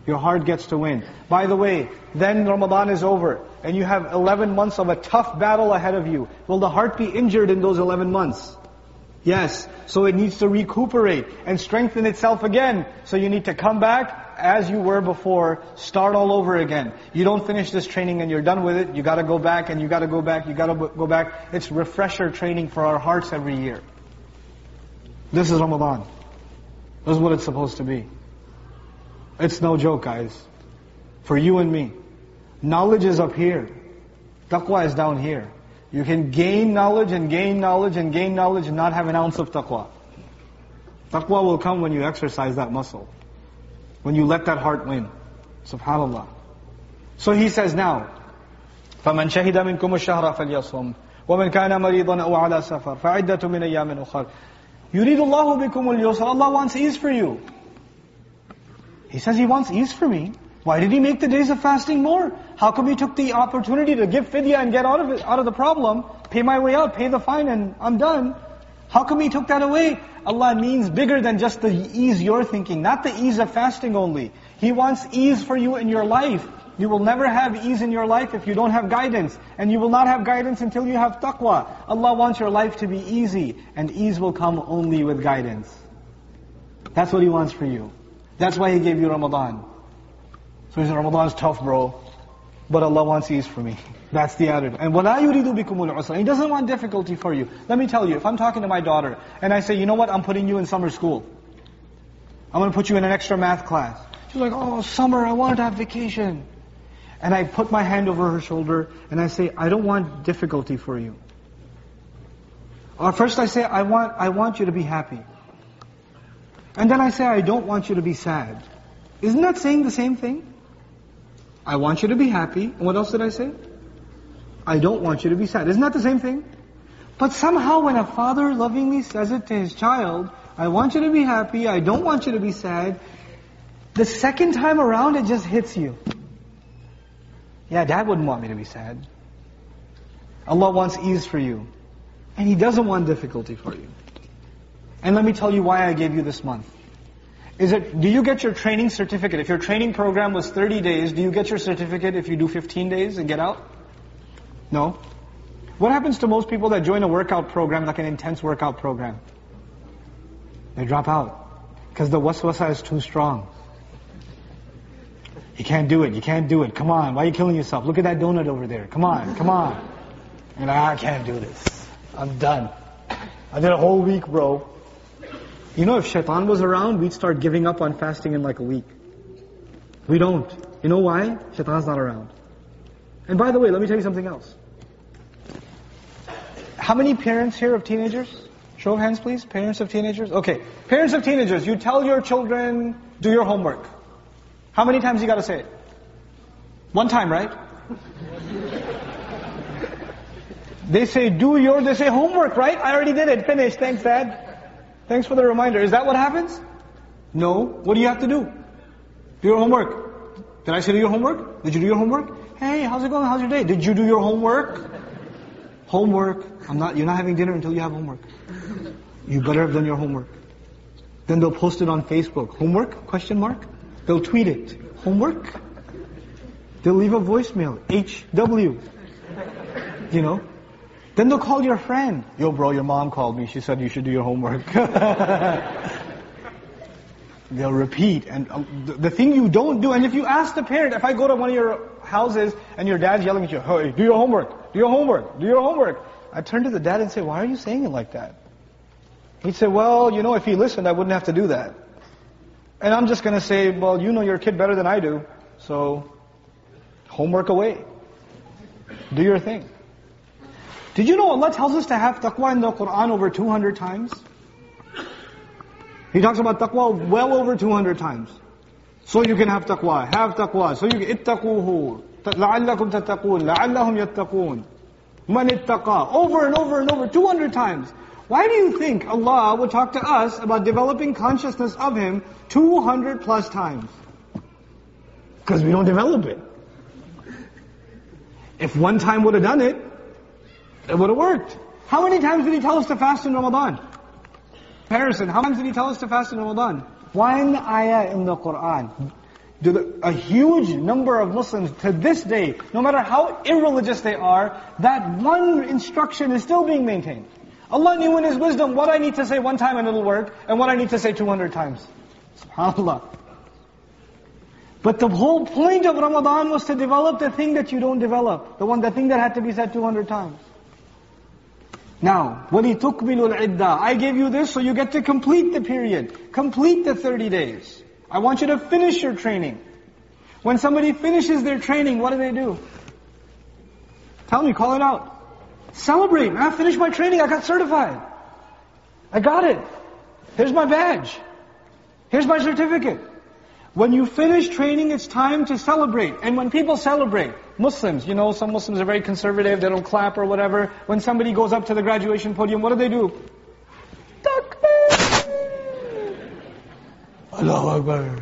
Your heart gets to win. By the way, then Ramadan is over, and you have 11 months of a tough battle ahead of you. Will the heart be injured in those 11 months? Yes. So it needs to recuperate and strengthen itself again. So you need to come back as you were before, start all over again. You don't finish this training and you're done with it. You got to go back and you got to go back, you got to go back. It's refresher training for our hearts every year. This is Ramadan. This is what it's supposed to be. It's no joke, guys. For you and me. Knowledge is up here. Taqwa is down here. You can gain knowledge and gain knowledge and gain knowledge and not have an ounce of taqwa. Taqwa will come when you exercise that muscle. When you let that heart win. SubhanAllah. So he says now, فَمَنْ شَهِدَ مِنْكُمُ الشَّهْرَ فَلْيَصُمْ وَمَنْ كَانَ مَرِيضًا أَوْ عَلَى سَفَرٍ فَعِدَّةٌ مِنْ أَيَّامٍ أُخَرٍ يُرِيدُ اللَّهُ بِكُمُ الْيُسْرَ. Allah wants ease for you. He says He wants ease for me. Why did He make the days of fasting more? How come He took the opportunity to give fidya and get out of the problem, pay my way out, pay the fine and I'm done? How come He took that away? Allah means bigger than just the ease you're thinking, not the ease of fasting only. He wants ease for you in your life. You will never have ease in your life if you don't have guidance. And you will not have guidance until you have taqwa. Allah wants your life to be easy, and ease will come only with guidance. That's what He wants for you. That's why He gave you Ramadan. So He said, Ramadan's tough, bro. But Allah wants ease for me. That's the attitude. And وَلَا يُرِيدُ بِكُمُ الْعُسْرَ. He doesn't want difficulty for you. Let me tell you, if I'm talking to my daughter, and I say, you know what, I'm putting you in summer school. I'm going to put you in an extra math class. She's like, oh, summer, I wanted to have vacation. And I put my hand over her shoulder, and I say, I don't want difficulty for you. Or first I say, I want you to be happy. And then I say, I don't want you to be sad. Isn't that saying the same thing? I want you to be happy. And what else did I say? I don't want you to be sad. Isn't that the same thing? But somehow when a father lovingly says it to his child, I want you to be happy, I don't want you to be sad, the second time around it just hits you. Yeah, Dad wouldn't want me to be sad. Allah wants ease for you. And He doesn't want difficulty for you. And let me tell you why I gave you this month. Do you get your training certificate? If your training program was 30 days, do you get your certificate if you do 15 days and get out? No. What happens to most people that join a workout program, like an intense workout program? They drop out. Because the waswasa is too strong. You can't do it, you can't do it. Come on, why are you killing yourself? Look at that donut over there. Come on, come on. And I can't do this. I'm done. I did a whole week, bro. You know, if shaitan was around, we'd start giving up on fasting in like a week. We don't. You know why? Shaitan's not around. And by the way, let me tell you something else. How many parents here of teenagers? Show of hands, please. Parents of teenagers? Okay. Parents of teenagers, you tell your children, do your homework. How many times you got to say it? One time, right? They say homework, right? I already did it. Finished. Thanks, Dad. Thanks for the reminder. Is that what happens? No. What do you have to do? Do your homework. Did I say do your homework? Did you do your homework? Hey, how's it going? How's your day? Did you do your homework? Homework. You're not having dinner until you have homework. You better have done your homework. Then they'll post it on Facebook. Homework? Question mark. They'll tweet it. Homework? They'll leave a voicemail. HW. You know? Then they'll call your friend. Yo bro, your mom called me. She said you should do your homework. They'll repeat. And the thing you don't do, and if you ask the parent, if I go to one of your houses and your dad's yelling at you, hey, do your homework, do your homework, do your homework. I turn to the dad and say, why are you saying it like that? He'd say, well, you know, if he listened, I wouldn't have to do that. And I'm just going to say, well, you know your kid better than I do, so homework away. Do your thing. Did you know Allah tells us to have taqwa in the Quran over 200 times? He talks about taqwa well over 200 times. So you can have taqwa, so you can ittaquhu, لَعَلَّكُمْ تَتَّقُونَ لَعَلَّهُمْ يَتَّقُونَ مَنِ اتَّقَى over and over and over, 200 times. Why do you think Allah would talk to us about developing consciousness of Him 200 plus times? Because we don't develop it. If one time would have done it, it would have worked. How many times did He tell us to fast in Ramadan? Harrison, how many times did He tell us to fast in Ramadan? One ayah in the Quran. A huge number of Muslims to this day, no matter how irreligious they are, that one instruction is still being maintained. Allah knew in His wisdom what I need to say one time and it'll work, and what I need to say 200 times. SubhanAllah. But the whole point of Ramadan was to develop the thing that you don't develop. The thing that had to be said 200 times. Now, وَلِتُكْمِلُوا الْعِدَّةِ, I gave you this so you get to complete the period. Complete the 30 days. I want you to finish your training. When somebody finishes their training, what do? Tell me, call it out. Celebrate. I finished my training, I got certified. I got it. Here's my badge. Here's my certificate. When you finish training, it's time to celebrate. And when people celebrate, Muslims, some Muslims are very conservative, they don't clap or whatever. When somebody goes up to the graduation podium, what do? Takbir! Allahu Akbar.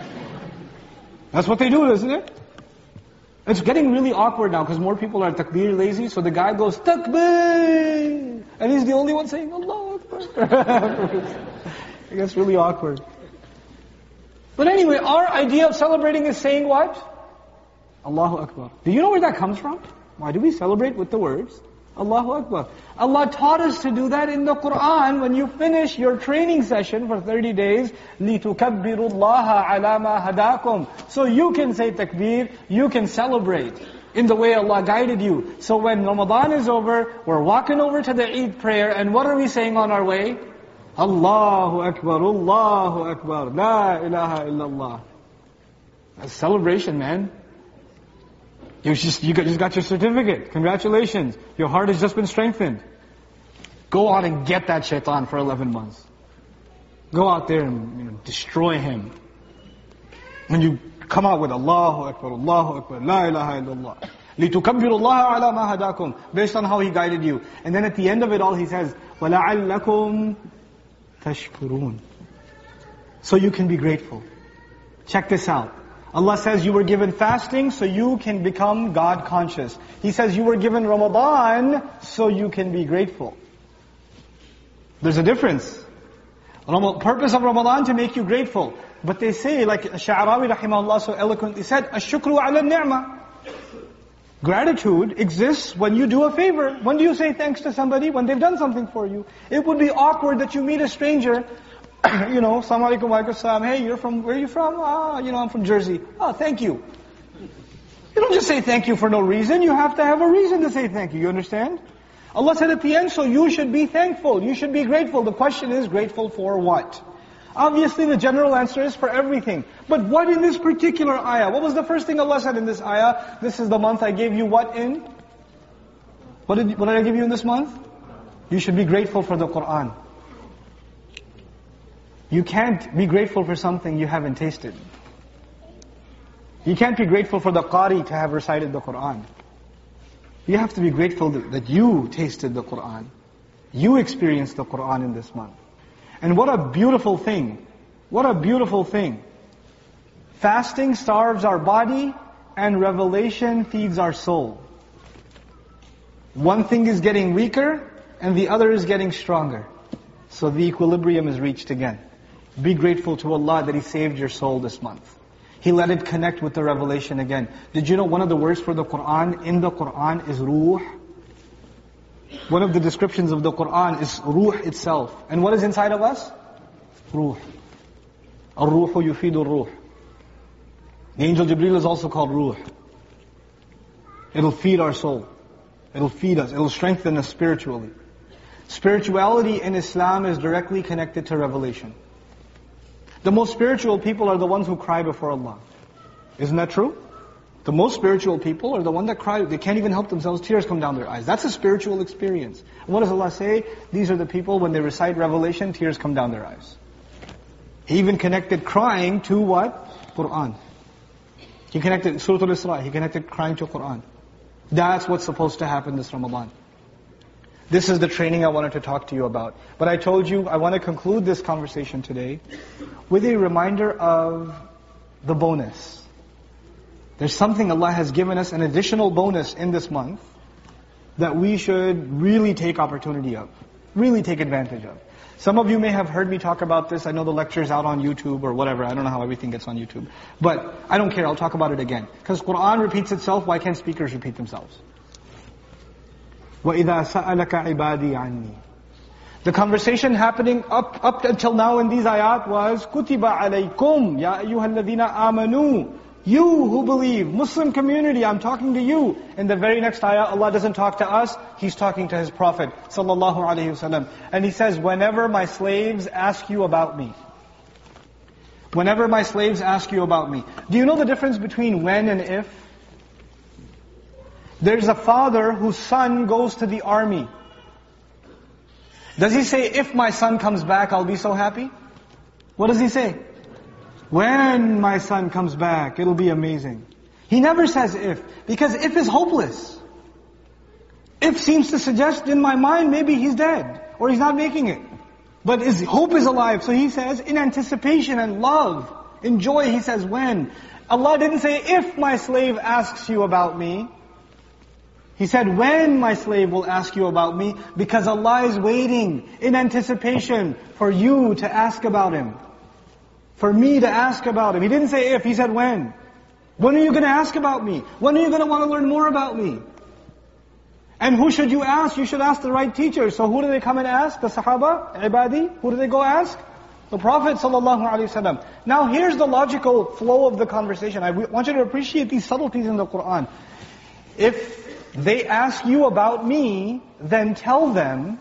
That's what they do, isn't it? It's getting really awkward now because more people are takbir lazy, so the guy goes, takbir! And he's the only one saying, Allahu Akbar. It gets really awkward. But anyway, our idea of celebrating is saying what? Allahu Akbar. Do you know where that comes from? Why do we celebrate with the words? Allahu Akbar. Allah taught us to do that in the Qur'an. When you finish your training session for 30 days, لِتُكَبِّرُوا اللَّهَ عَلَى مَا هَدَاكُمْ. So you can say takbir, you can celebrate in the way Allah guided you. So when Ramadan is over, we're walking over to the Eid prayer, and what are we saying on our way? Allahu Akbar, Allahu Akbar, La ilaha illallah. That's celebration, man. You just got your certificate. Congratulations. Your heart has just been strengthened. Go out and get that shaitan for 11 months. Go out there and destroy him. When you come out with Allahu Akbar, Allahu Akbar, La ilaha illallah. لِتُكَبِّرُوا اللَّهَ عَلَى مَا هَدَاكُمْ. Based on how He guided you. And then at the end of it all He says, وَلَعَلَّكُمْ تَشْكُرُونَ. So you can be grateful. Check this out. Allah says you were given fasting so you can become God conscious. He says you were given Ramadan so you can be grateful. There's a difference. Purpose of Ramadan to make you grateful. But they say, like Sha'arawi rahimahullah so eloquently said, الشُّكْرُ عَلَى النِّعْمَةِ. Gratitude exists when you do a favor. When do you say thanks to somebody? When they've done something for you. It would be awkward that you meet a stranger, Assalamu alaikum wa alaikum salam. Hey, where are you from? I'm from Jersey. Oh, thank you. You don't just say thank you for no reason. You have to have a reason to say thank you. You understand? Allah said at the end, so you should be thankful. You should be grateful. The question is, grateful for what? Obviously the general answer is for everything. But what in this particular ayah? What was the first thing Allah said in this ayah? This is the month I gave you what in? What did I give you in this month? You should be grateful for the Qur'an. You can't be grateful for something you haven't tasted. You can't be grateful for the Qari to have recited the Qur'an. You have to be grateful that you tasted the Qur'an. You experienced the Qur'an in this month. And what a beautiful thing. What a beautiful thing. Fasting starves our body and revelation feeds our soul. One thing is getting weaker and the other is getting stronger. So the equilibrium is reached again. Be grateful to Allah that He saved your soul this month. He let it connect with the revelation again. Did you know one of the words for the Qur'an in the Qur'an is ruh? One of the descriptions of the Qur'an is ruh itself. And what is inside of us? Ruh. Ar-ruhu yufidu ar-ruh. The angel Jibreel is also called ruh. It'll feed our soul. It'll feed us. It'll strengthen us spiritually. Spirituality in Islam is directly connected to revelation. The most spiritual people are the ones who cry before Allah. Isn't that true? The most spiritual people are the ones that cry. They can't even help themselves. Tears come down their eyes. That's a spiritual experience. And what does Allah say? These are the people, when they recite revelation, tears come down their eyes. He even connected crying to what? Qur'an. He connected Surah Al-Isra. He connected crying to Qur'an. That's what's supposed to happen this Ramadan. This is the training I wanted to talk to you about. But I told you I want to conclude this conversation today with a reminder of the bonus. There's something Allah has given us, an additional bonus in this month that we should really take opportunity of. Really take advantage of. Some of you may have heard me talk about this. I know the lecture's out on YouTube or whatever. I don't know how everything gets on YouTube. But I don't care. I'll talk about it again. Because Qur'an repeats itself. Why can't speakers repeat themselves? وَإِذَا سَأَلَكَ عِبَادِي عَنِّي. The conversation happening up until now in these ayat was كُتِبَ عَلَيْكُمْ يَا أَيُّهَا الَّذِينَ آمَنُوا. You who believe, Muslim community, I'm talking to you. In the very next ayah, Allah doesn't talk to us, He's talking to His Prophet sallallahu alaihi wasallam. And He says, whenever my slaves ask you about me. Whenever my slaves ask you about me. Do you know the difference between when and if? There's a father whose son goes to the army. Does he say, if my son comes back, I'll be so happy? What does he say? When my son comes back, it'll be amazing. He never says if, because if is hopeless. If seems to suggest in my mind, maybe he's dead, or he's not making it. But his hope is alive. So he says, in anticipation and love, in joy, he says when. Allah didn't say, if my slave asks you about me. He said, when my slave will ask you about me, because Allah is waiting in anticipation for you to ask about Him. For me to ask about Him. He didn't say if, He said when. When are you going to ask about me? When are you going to want to learn more about me? And who should you ask? You should ask the right teacher. So who do they come and ask? The Sahaba? Ibadi? Who do they go ask? The Prophet ﷺ. Now here's the logical flow of the conversation. I want you to appreciate these subtleties in the Qur'an. If they ask you about me, then tell them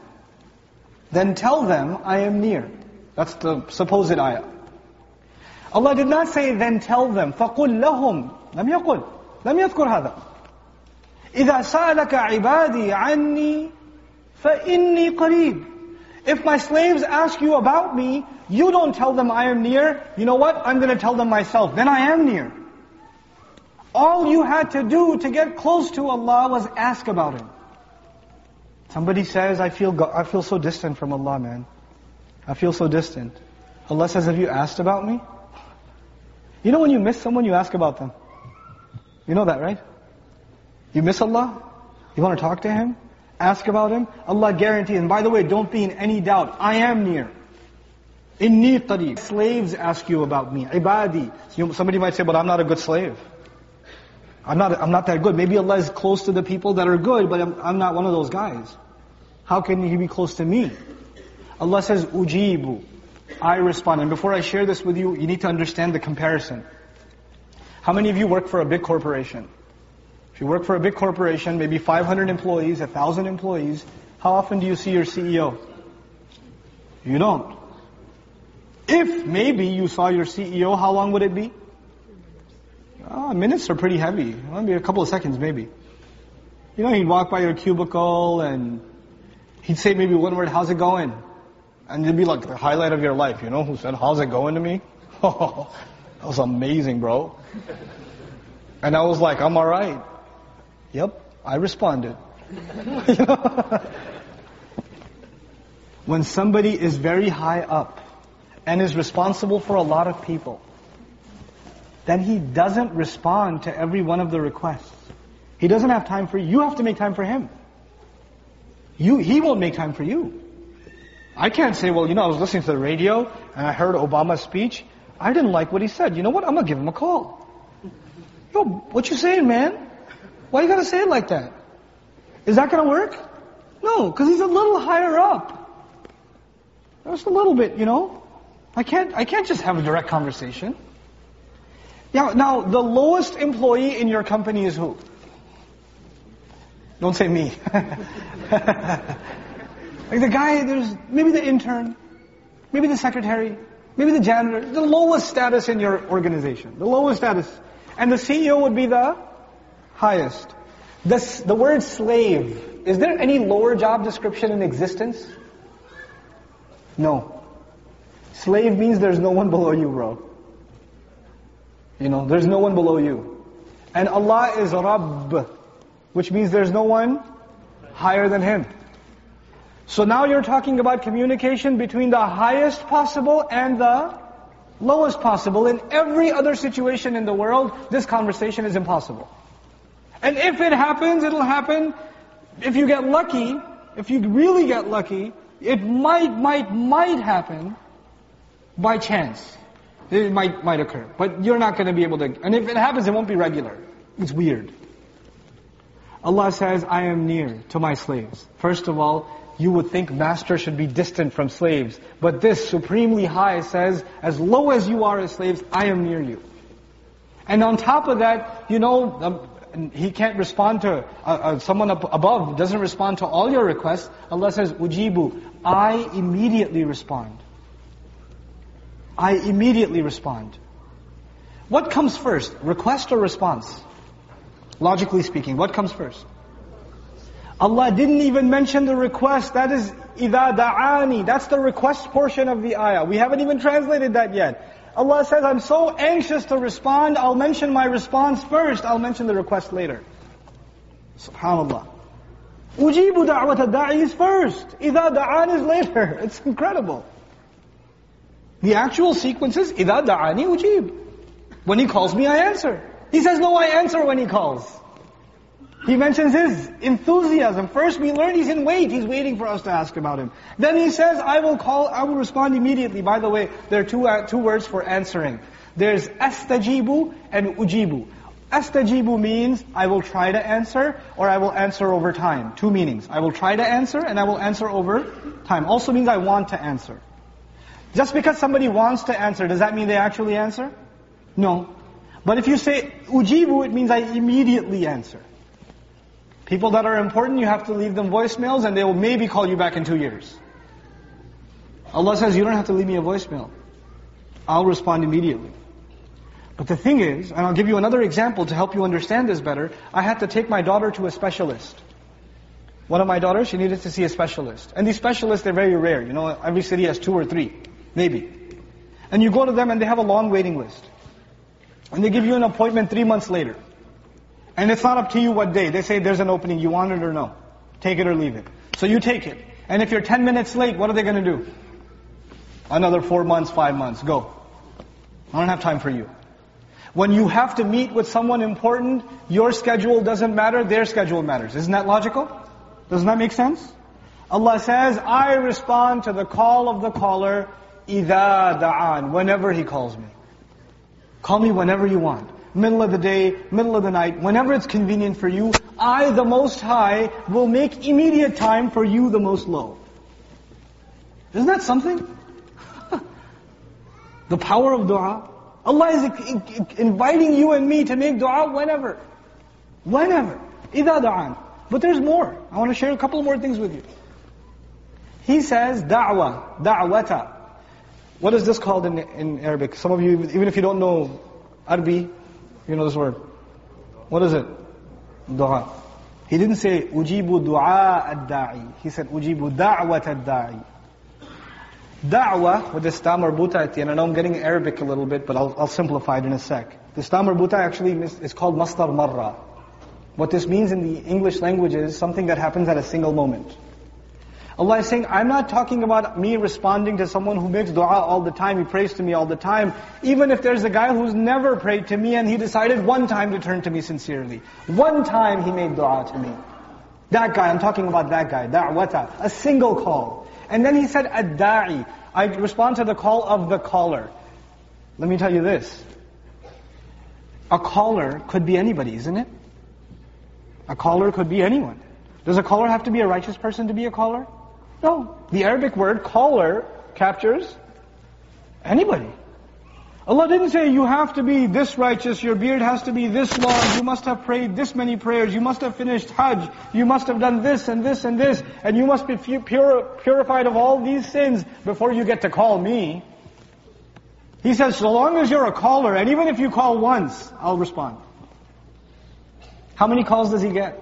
I am near. That's the supposed ayah. Allah did not say, then tell them. فَقُلْ لَهُمْ لم يقل لم يذكر هذا. إِذَا سَأَلَكَ عِبَادِي عَنِّي فَإِنِّي قَرِيبٌ. If my slaves ask you about me, you don't tell them I am near. You know what? I'm going to tell them myself. Then I am near. All you had to do to get close to Allah was ask about Him. Somebody says, I feel so distant from Allah, man. I feel so distant. Allah says, have you asked about me? You know when you miss someone, you ask about them. You know that, right? You miss Allah? You want to talk to Him? Ask about Him? Allah guarantees. And by the way, don't be in any doubt. I am near. Inni qareeb. Slaves ask you about me. Ibadi. Somebody might say, but I'm not a good slave. I'm not that good. Maybe Allah is close to the people that are good, but I'm not one of those guys. How can He be close to me? Allah says, ujibu. I respond. And before I share this with you, you need to understand the comparison. How many of you work for a big corporation? If you work for a big corporation, maybe 500 employees, 1,000 employees, how often do you see your CEO? You don't. If maybe you saw your CEO, how long would it be? Minutes are pretty heavy. Maybe a couple of seconds, maybe. You know, he'd walk by your cubicle and he'd say maybe one word, how's it going? And it'd be like the highlight of your life. You know who said, how's it going to me? Oh, that was amazing, bro. And I was like, I'm alright. Yep, I responded. You know? When somebody is very high up and is responsible for a lot of people, then he doesn't respond to every one of the requests. He doesn't have time for you. You have to make time for him. He won't make time for you. I can't say, well, I was listening to the radio and I heard Obama's speech. I didn't like what he said. You know what? I'm going to give him a call. Yo, what you saying, man? Why you got to say it like that? Is that going to work? No, because he's a little higher up. Just a little bit, I can't just have a direct conversation. Now, the lowest employee in your company is who? Don't say me. Like the guy, there's maybe the intern, maybe the secretary, maybe the janitor, the lowest status in your organization, the lowest status. And the CEO would be the highest. The word slave, is there any lower job description in existence? No. Slave means there's no one below you, bro. There's no one below you. And Allah is Rabb, which means there's no one higher than Him. So now you're talking about communication between the highest possible and the lowest possible. In every other situation in the world, this conversation is impossible. And if it happens, it'll happen if you get lucky, if you really get lucky, It might happen by chance. It might occur. But you're not going to be able to, and if it happens, it won't be regular. It's weird. Allah says, I am near to my slaves. First of all, you would think master should be distant from slaves. But this supremely high says, as low as you are as slaves, I am near you. And on top of that, He can't respond to, someone up above doesn't respond to all your requests. Allah says, Ujibu, I immediately respond. I immediately respond. What comes first, request or response? Logically speaking, what comes first? Allah didn't even mention the request. That is, إِذَا دَعَانِي. That's the request portion of the ayah. We haven't even translated that yet. Allah says, I'm so anxious to respond, I'll mention my response first, I'll mention the request later. SubhanAllah. Ujibu da'wat ad-da'i is first. إِذَا دَعَانِ is later. It's incredible. The actual sequence is, إِذَا دَعَانِ ujib. When He calls me, I answer. He says, no, I answer when He calls. He mentions His enthusiasm. First we learn He's in wait. He's waiting for us to ask about Him. Then He says, I will respond immediately. By the way, there are two words for answering. There's astajibu and ujibu. Astajibu means, I will try to answer, or I will answer over time. Two meanings. I will try to answer, and I will answer over time. Also means I want to answer. Just because somebody wants to answer, does that mean they actually answer? No. But if you say ujibu, it means I immediately answer. People that are important, you have to leave them voicemails and they will maybe call you back in 2 years. Allah says, you don't have to leave me a voicemail. I'll respond immediately. But the thing is, and I'll give you another example to help you understand this better, I had to take my daughter to a specialist. One of my daughters, she needed to see a specialist. And these specialists, they're very rare. Every city has 2 or 3, maybe. And you go to them and they have a long waiting list. And they give you an appointment 3 months later. And it's not up to you what day. They say there's an opening, you want it or no. Take it or leave it. So you take it. And if you're 10 minutes late, what are they going to do? Another 4 months, 5 months, go. I don't have time for you. When you have to meet with someone important, your schedule doesn't matter, their schedule matters. Isn't that logical? Doesn't that make sense? Allah says, I respond to the call of the caller, إِذَا دَعَانِ, whenever he calls me. Call me whenever you want. Middle of the day, middle of the night, whenever it's convenient for you, I, the Most High, will make immediate time for you, the Most Low. Isn't that something? The power of dua. Allah is inviting you and me to make dua whenever. Whenever. إِذَا دَعَانِ. But there's more. I want to share a couple more things with you. He says, da'wa, da'wata. What is this called in Arabic? Some of you, even if you don't know Arabic, you know this word. What is it? Dua. He didn't say, ujibu dua ad-da'i. He said, ujibu da'wat ad-da'i. Da'wa, with this ta marbuta at the end. I know I'm getting Arabic a little bit, but I'll simplify it in a sec. This ta marbuta actually is called masdar marra. What this means in the English language is something that happens at a single moment. Allah is saying, I'm not talking about me responding to someone who makes dua all the time, he prays to me all the time. Even if there's a guy who's never prayed to me and he decided one time to turn to me sincerely. One time he made dua to me. That guy, I'm talking about that guy, da'wata, a single call. And then he said, ad-da'i, I respond to the call of the caller. Let me tell you this. A caller could be anybody, isn't it? A caller could be anyone. Does a caller have to be a righteous person to be a caller? No. The Arabic word caller captures anybody. Allah didn't say you have to be this righteous, your beard has to be this long, you must have prayed this many prayers, you must have finished Hajj, you must have done this and this and this, and you must be purified of all these sins before you get to call me. He says, so long as you're a caller, and even if you call once, I'll respond. How many calls does he get?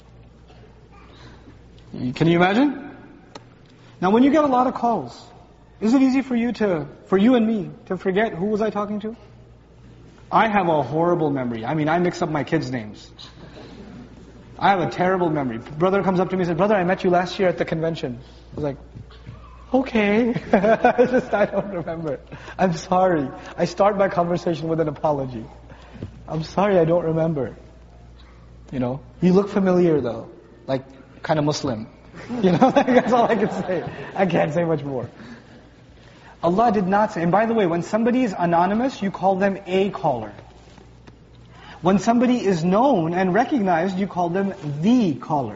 Can you imagine? Now when you get a lot of calls, is it easy for you and me to forget who was I talking to? I have a horrible memory. I mix up my kids' names. I have a terrible memory. Brother comes up to me and says, brother, I met you last year at the convention. I was like, okay. I don't remember. I'm sorry. I start my conversation with an apology. I'm sorry, I don't remember. You look familiar though, like kind of Muslim. That's all I can say. I can't say much more. Allah did not say, and by the way, when somebody is anonymous, you call them a caller. When somebody is known and recognized, you call them the caller.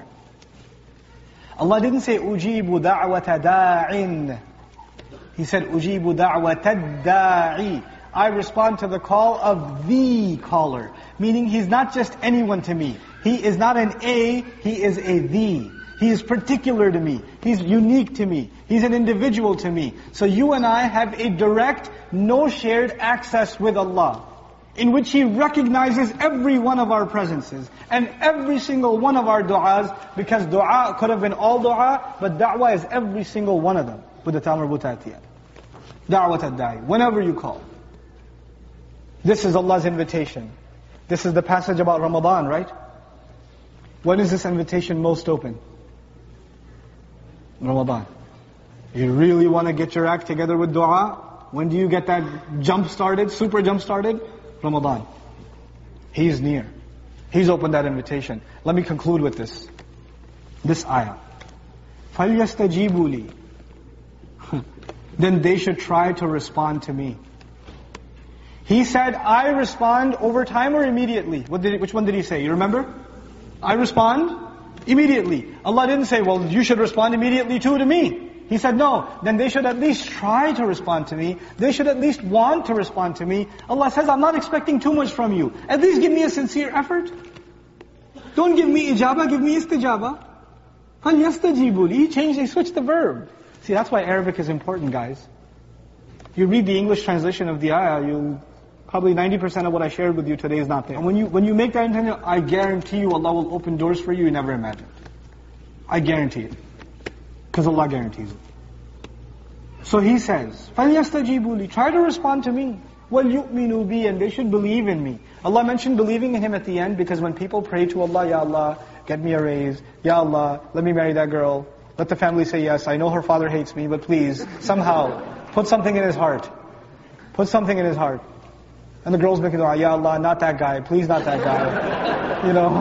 Allah didn't say, أُجِيبُ دَعْوَةَ دَاعٍ. He said, أُجِيبُ دَعْوَةَ الدَّاعِ. I respond to the call of the caller. Meaning he's not just anyone to me. He is not an A, he is a the. He is particular to me. He's unique to me. He's an individual to me. So you and I have a direct, no shared access with Allah, in which He recognizes every one of our presences, and every single one of our du'as, because du'a could have been all du'a, but da'wah is every single one of them, with the ta marbutatiyat. Da'wat ad-da'i, whenever you call. This is Allah's invitation. This is the passage about Ramadan, right? When is this invitation most open? Ramadan. You really want to get your act together with dua? When do you get that jump started, super jump started? Ramadan. He's near. He's opened that invitation. Let me conclude with this ayah. فَلْيَسْتَجِيبُوا لِي. Then they should try to respond to me. He said, I respond over time or immediately? Which one did He say? You remember? I respond immediately. Allah didn't say, well, you should respond immediately too to me. He said, no, then they should at least try to respond to me. They should at least want to respond to me. Allah says, I'm not expecting too much from you. At least give me a sincere effort. Don't give me ijaba, give me istijaba. فَلْيَسْتَجِيبُوا لِي. He switched the verb. See, that's why Arabic is important, guys. If you read the English translation of the ayah, probably 90% of what I shared with you today is not there. And when you make that intention, I guarantee you Allah will open doors for you never imagined. I guarantee it. Because Allah guarantees it. So He says, فَلْيَسْتَجِيبُوا لِي. Try to respond to me. وَلْيُؤْمِنُوا بِي. And they should believe in me. Allah mentioned believing in Him at the end because when people pray to Allah, Ya Allah, get me a raise. Ya Allah, let me marry that girl. Let the family say yes. I know her father hates me, but please, somehow, put something in his heart. Put something in his heart. And the girl's making dua, Ya Allah, not that guy, please not that guy.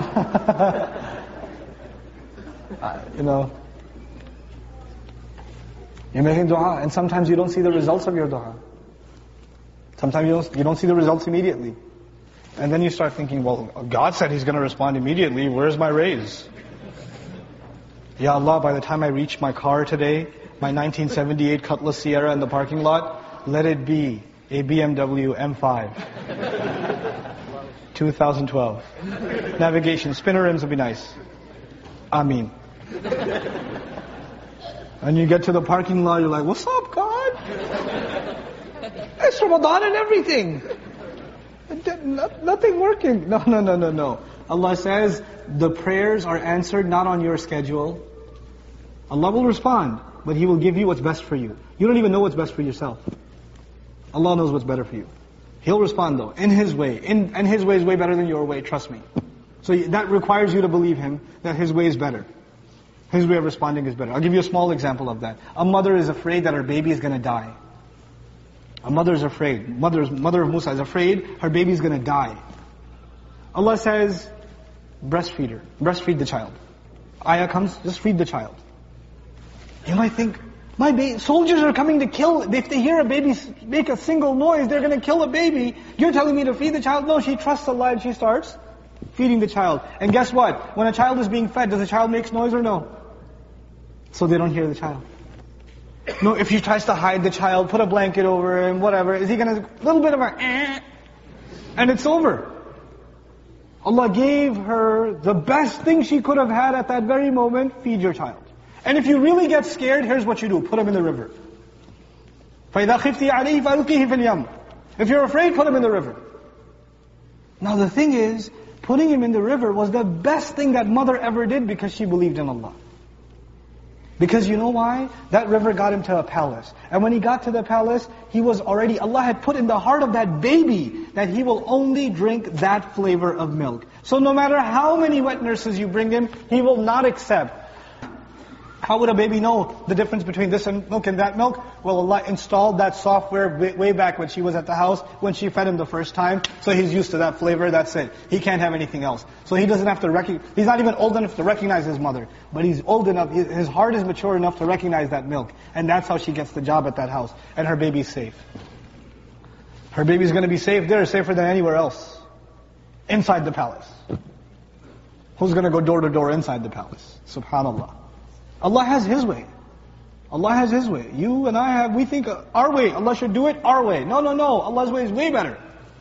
You're making dua, and sometimes you don't see the results of your dua. Sometimes you don't see the results immediately. And then you start thinking, well, God said He's going to respond immediately, where's my raise? Ya Allah, by the time I reach my car today, my 1978 Cutlass Sierra in the parking lot, let it be a BMW M5. 2012. Navigation, spinner rims would be nice. Ameen. And you get to the parking lot, you're like, what's up, God? It's Ramadan and everything. Nothing working. No. Allah says, the prayers are answered not on your schedule. Allah will respond, but He will give you what's best for you. You don't even know what's best for yourself. Allah knows what's better for you. He'll respond though, in His way. And His way is way better than your way, trust me. So that requires you to believe Him, that His way is better. His way of responding is better. I'll give you a small example of that. A mother is afraid that her baby is going to die. A mother is afraid. Mother of Musa is afraid her baby is going to die. Allah says, breastfeed her. Breastfeed the child. Ayah comes, just feed the child. You might think, soldiers are coming to kill. If they hear a baby make a single noise, they're going to kill a baby. You're telling me to feed the child? No, she trusts Allah and she starts feeding the child. And guess what? When a child is being fed, does the child make noise or no? So they don't hear the child. No, if she tries to hide the child, put a blanket over him, whatever, is he going to, a little bit of a and it's over. Allah gave her the best thing she could have had at that very moment, feed your child. And if you really get scared, here's what you do, put him in the river. فَإِذَا خِفْتِ عَلَيْهِ فَأَلْقِهِ فِي الْيَمِّ. If you're afraid, put him in the river. Now the thing is, putting him in the river was the best thing that mother ever did because she believed in Allah. Because you know why? That river got him to a palace. And when he got to the palace, Allah had put in the heart of that baby that he will only drink that flavor of milk. So no matter how many wet nurses you bring him, he will not accept How would a baby know the difference between this milk and that milk? Well, Allah installed that software way back when she was at the house, when she fed him the first time. So he's used to that flavor, that's it. He can't have anything else. So he doesn't have to he's not even old enough to recognize his mother. But he's old enough, his heart is mature enough to recognize that milk. And that's how she gets the job at that house. And her baby's safe. Her baby's going to be safe there, safer than anywhere else. Inside the palace. Who's going to go door to door inside the palace? Subhanallah. Allah has His way. Allah has His way. You and I we think our way. Allah should do it our way. No. Allah's way is way better.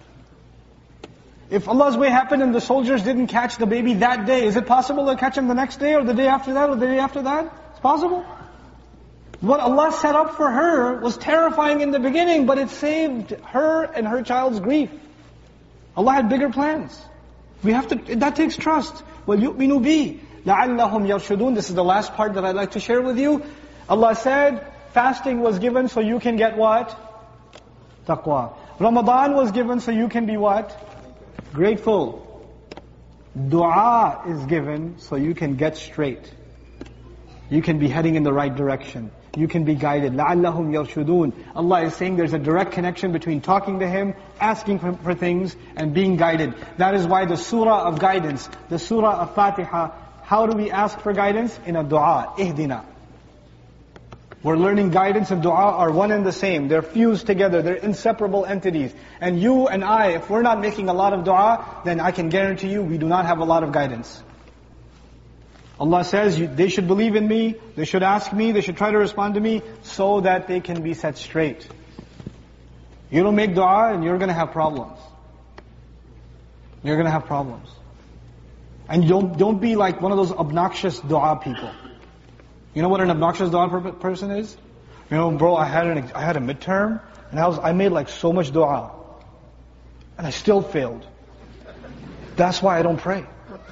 If Allah's way happened and the soldiers didn't catch the baby that day, is it possible to catch him the next day or the day after that or the day after that? It's possible. What Allah set up for her was terrifying in the beginning, but it saved her and her child's grief. Allah had bigger plans. That takes trust. وَلْيُؤْمِنُوا بِي لَعَلَّهُمْ يَرْشُدُونَ. This is the last part that I'd like to share with you. Allah said, fasting was given so you can get what? Taqwa. Ramadan was given so you can be what? Grateful. Dua is given so you can get straight. You can be heading in the right direction. You can be guided. لَعَلَّهُمْ يَرْشُدُونَ. Allah is saying there's a direct connection between talking to Him, asking for things, and being guided. That is why the surah of guidance, the surah of Fatiha, how do we ask for guidance? In a dua, ihdina. We're learning guidance and dua are one and the same. They're fused together. They're inseparable entities. And you and I, if we're not making a lot of dua, then I can guarantee you we do not have a lot of guidance. Allah says they should believe in me, they should ask me, they should try to respond to me so that they can be set straight. You don't make dua and you're going to have problems. You're going to have problems. And don't be like one of those obnoxious dua people. You know what an obnoxious dua person is? You know, bro, I had a midterm and I made like so much dua and I still failed. That's why I don't pray.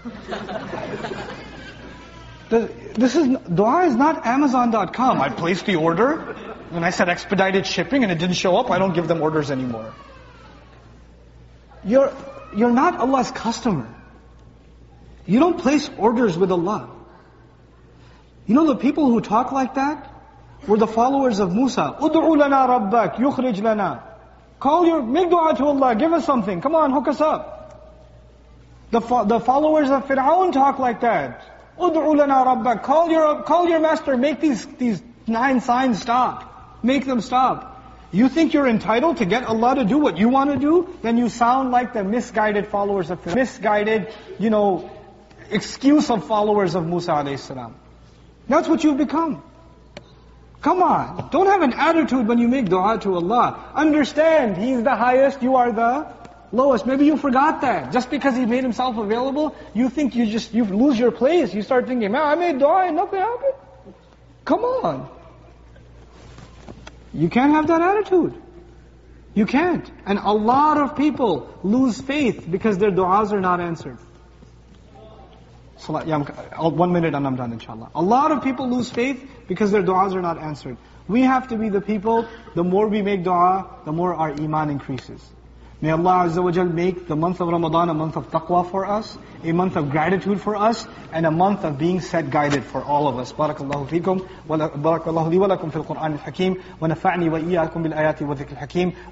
Dua is not Amazon.com. I placed the order and I said expedited shipping and it didn't show up. I don't give them orders anymore. You're not Allah's customer. You don't place orders with Allah. You know the people who talk like that were the followers of Musa. Ud'u lana rabbak, yukhrij lana. Make dua to Allah, give us something. Come on, hook us up. The followers of Fir'aun talk like that. Ud'u lana rabbak. Call your master, make these 9 signs stop. Make them stop. You think you're entitled to get Allah to do what you want to do? Then you sound like the misguided followers of Fir'aun. Misguided, excuse of followers of Musa alayhi salam. That's what you've become. Come on. Don't have an attitude when you make dua to Allah. Understand, He's the highest, you are the lowest. Maybe you forgot that. Just because He made Himself available, you think you lose your place. You start thinking, man, I made dua and nothing happened. Come on. You can't have that attitude. You can't. And a lot of people lose faith because their du'as are not answered. 1 minute and I'm done, inshallah. A lot of people lose faith because their du'as are not answered. We have to be the people, the more we make dua, the more our iman increases. May Allah Azza wa Jal make the month of Ramadan a month of taqwa for us, a month of gratitude for us, and a month of being set guided for all of us. Barakallahu feekum, wa barakallahu li wa lakum fil Qur'an al-Hakim, wa nafa'ni wa iyyakum bil ayati wa dhikr al-Hakim.